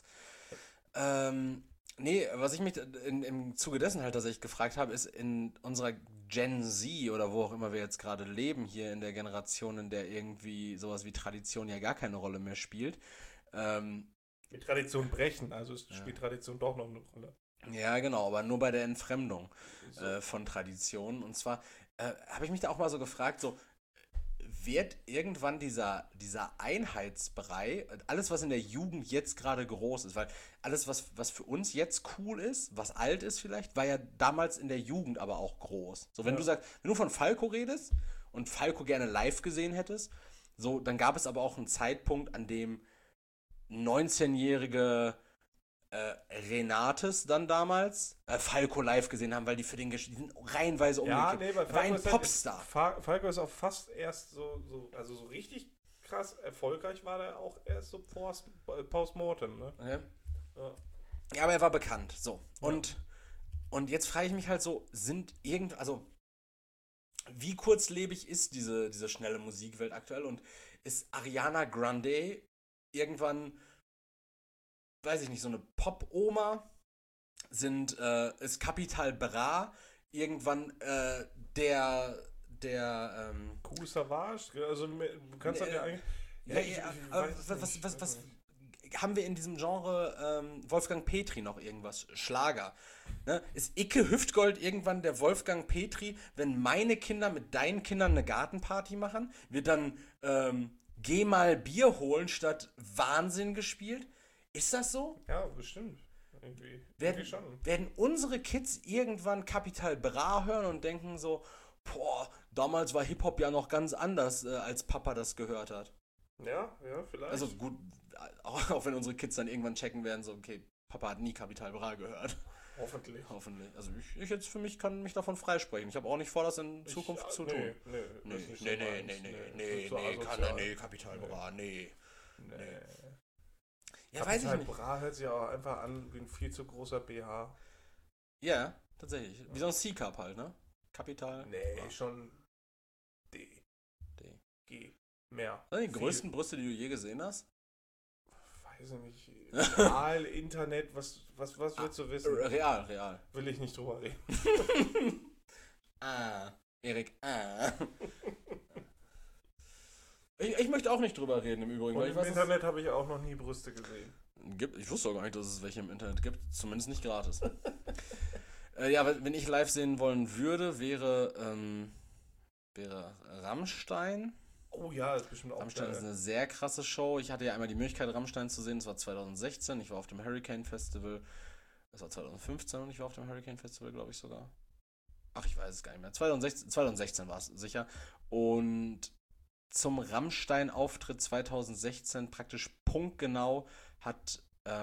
B: Nee, was ich mich im Zuge dessen halt tatsächlich gefragt habe, ist in unserer Gen Z oder wo auch immer wir jetzt gerade leben, hier in der Generation, in der irgendwie sowas wie Tradition ja gar keine Rolle mehr spielt.
A: Mit Tradition brechen, also spielt Tradition doch noch eine Rolle.
B: Ja, genau, aber nur bei der Entfremdung von Traditionen. Und zwar habe ich mich da auch mal so gefragt, so wird irgendwann dieser Einheitsbrei, alles was in der Jugend jetzt gerade groß ist, weil alles was für uns jetzt cool ist, was alt ist vielleicht, war ja damals in der Jugend aber auch groß. So, wenn du von Falco redest und Falco gerne live gesehen hättest, so, dann gab es aber auch einen Zeitpunkt, an dem 19-jährige Renates dann damals Falco live gesehen haben, weil die für die sind reihenweise umgekehrt.
A: Ja, nee, weil
B: war ein Popstar.
A: Falco ist auch fast erst so richtig krass erfolgreich war der auch erst so postmortem, ne?
B: Okay. Ja, aber er war bekannt, so. Und Und jetzt frage ich mich halt so, also wie kurzlebig ist diese schnelle Musikwelt aktuell und ist Ariana Grande irgendwann, weiß ich nicht, so eine Pop-Oma? Ist Capital Bra irgendwann
A: Cool Savage, also du kannst das ja eigentlich...
B: Was haben wir in diesem Genre Wolfgang Petri noch irgendwas? Schlager. Ne? Ist Icke Hüftgold irgendwann der Wolfgang Petri, wenn meine Kinder mit deinen Kindern eine Gartenparty machen? Wird dann Geh mal Bier holen statt Wahnsinn gespielt? Ist das so?
A: Ja, bestimmt. Irgendwie
B: Werden unsere Kids irgendwann Capital Bra hören und denken so, boah, damals war Hip-Hop ja noch ganz anders, als Papa das gehört hat.
A: Ja, vielleicht.
B: Also gut, auch wenn unsere Kids dann irgendwann checken werden, so, okay, Papa hat nie Capital Bra gehört.
A: Hoffentlich.
B: Also ich jetzt für mich kann mich davon freisprechen. Ich habe auch nicht vor, das in Zukunft zu tun. Nee, Capital Bra, nee. Ja, weiß ich nicht.
A: Bra hört sich auch einfach an wie ein viel zu großer BH.
B: Ja, tatsächlich. Wie so ein C-Cup halt, ne? Kapital.
A: Nee, schon D. G. Mehr.
B: Was sind die größten Brüste, die du je gesehen hast?
A: Weiß ich nicht. Real, Internet, was willst du wissen?
B: Real.
A: Will ich nicht drüber reden.
B: Erik, Ich möchte auch nicht drüber reden im Übrigen.
A: Und im Internet habe ich auch noch nie Brüste gesehen.
B: Ich wusste auch gar nicht, dass es welche im Internet gibt. Zumindest nicht gratis. Ja, wenn ich live sehen wollen würde, wäre Rammstein.
A: Oh ja, das ist bestimmt auch
B: Rammstein
A: geil.
B: ist eine sehr krasse Show. Ich hatte ja einmal die Möglichkeit, Rammstein zu sehen. Das war 2016. Ich war auf dem Hurricane Festival. Das war 2015 und ich war auf dem Hurricane Festival, glaube ich sogar. Ach, ich weiß es gar nicht mehr. 2016 war es sicher. Und zum Rammstein-Auftritt 2016 praktisch punktgenau hat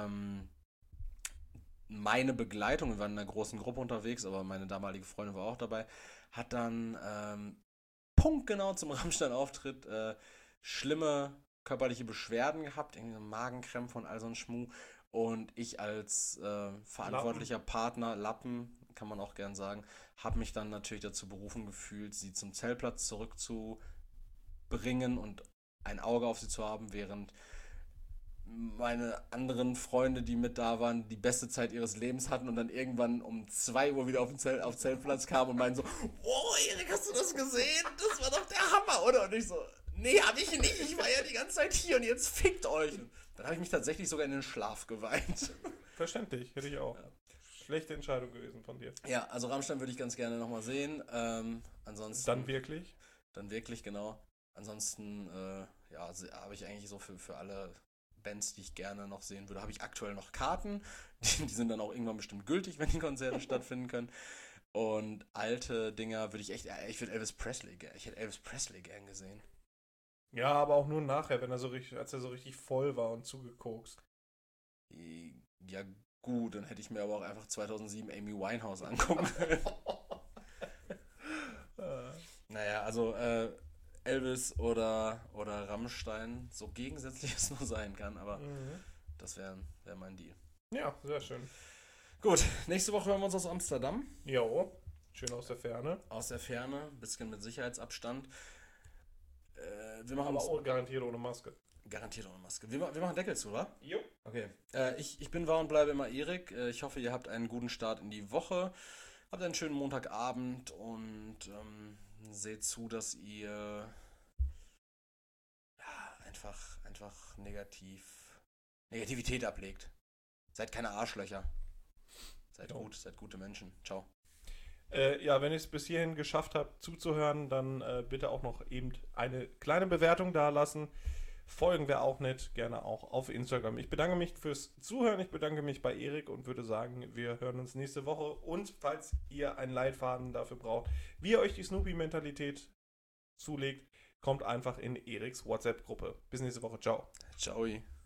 B: meine Begleitung, wir waren in einer großen Gruppe unterwegs, aber meine damalige Freundin war auch dabei, hat dann punktgenau zum Rammstein-Auftritt schlimme körperliche Beschwerden gehabt, irgendwie Magenkrämpfe und all so ein Schmuh. Und ich als verantwortlicher Partner, Lappen, kann man auch gern sagen, habe mich dann natürlich dazu berufen gefühlt, sie zum Zeltplatz zurückzubringen und ein Auge auf sie zu haben, während meine anderen Freunde, die mit da waren, die beste Zeit ihres Lebens hatten und dann irgendwann um 2 Uhr wieder auf Zeltplatz kamen und meinen so, oh Erik, hast du das gesehen? Das war doch der Hammer, oder? Und ich so, nee, hab ich nicht, ich war ja die ganze Zeit hier und jetzt fickt euch. Und dann habe ich mich tatsächlich sogar in den Schlaf geweint.
A: Verständlich, hätte ich auch. Ja. Schlechte Entscheidung gewesen von dir.
B: Ja, also Rammstein würde ich ganz gerne nochmal sehen. Ansonsten...
A: Dann wirklich?
B: Dann wirklich, genau. Ansonsten, habe ich eigentlich so für alle Bands, die ich gerne noch sehen würde, habe ich aktuell noch Karten. Die sind dann auch irgendwann bestimmt gültig, wenn die Konzerte stattfinden können. Und alte Dinger würde ich hätte Elvis Presley gern gesehen.
A: Ja, aber auch nur nachher, als er so richtig voll war und zugekokst.
B: Ja, gut, dann hätte ich mir aber auch einfach 2007 Amy Winehouse angucken können. Naja, also Elvis oder Rammstein, so gegensätzlich es nur sein kann, aber das wäre mein Deal.
A: Ja, sehr schön.
B: Gut, nächste Woche hören wir uns aus Amsterdam.
A: Jo, schön aus der Ferne.
B: Aus der Ferne, ein bisschen mit Sicherheitsabstand. Wir machen
A: aber auch garantiert ohne Maske.
B: Garantiert ohne Maske. Wir machen Deckel zu, oder?
A: Jo.
B: Okay. Ich bin wahr und bleibe immer Erik. Ich hoffe, ihr habt einen guten Start in die Woche. Habt einen schönen Montagabend und seht zu, dass ihr einfach Negativität ablegt. Seid keine Arschlöcher. Seid gut, seid gute Menschen. Ciao.
A: Ja, wenn ihr es bis hierhin geschafft habt zuzuhören, dann bitte auch noch eben eine kleine Bewertung da lassen. Folgen wir auch nicht, gerne auch auf Instagram. Ich bedanke mich fürs Zuhören, ich bedanke mich bei Erik und würde sagen, wir hören uns nächste Woche. Und falls ihr einen Leitfaden dafür braucht, wie ihr euch die Snoopy-Mentalität zulegt, kommt einfach in Eriks WhatsApp-Gruppe. Bis nächste Woche, ciao.
B: Ciao.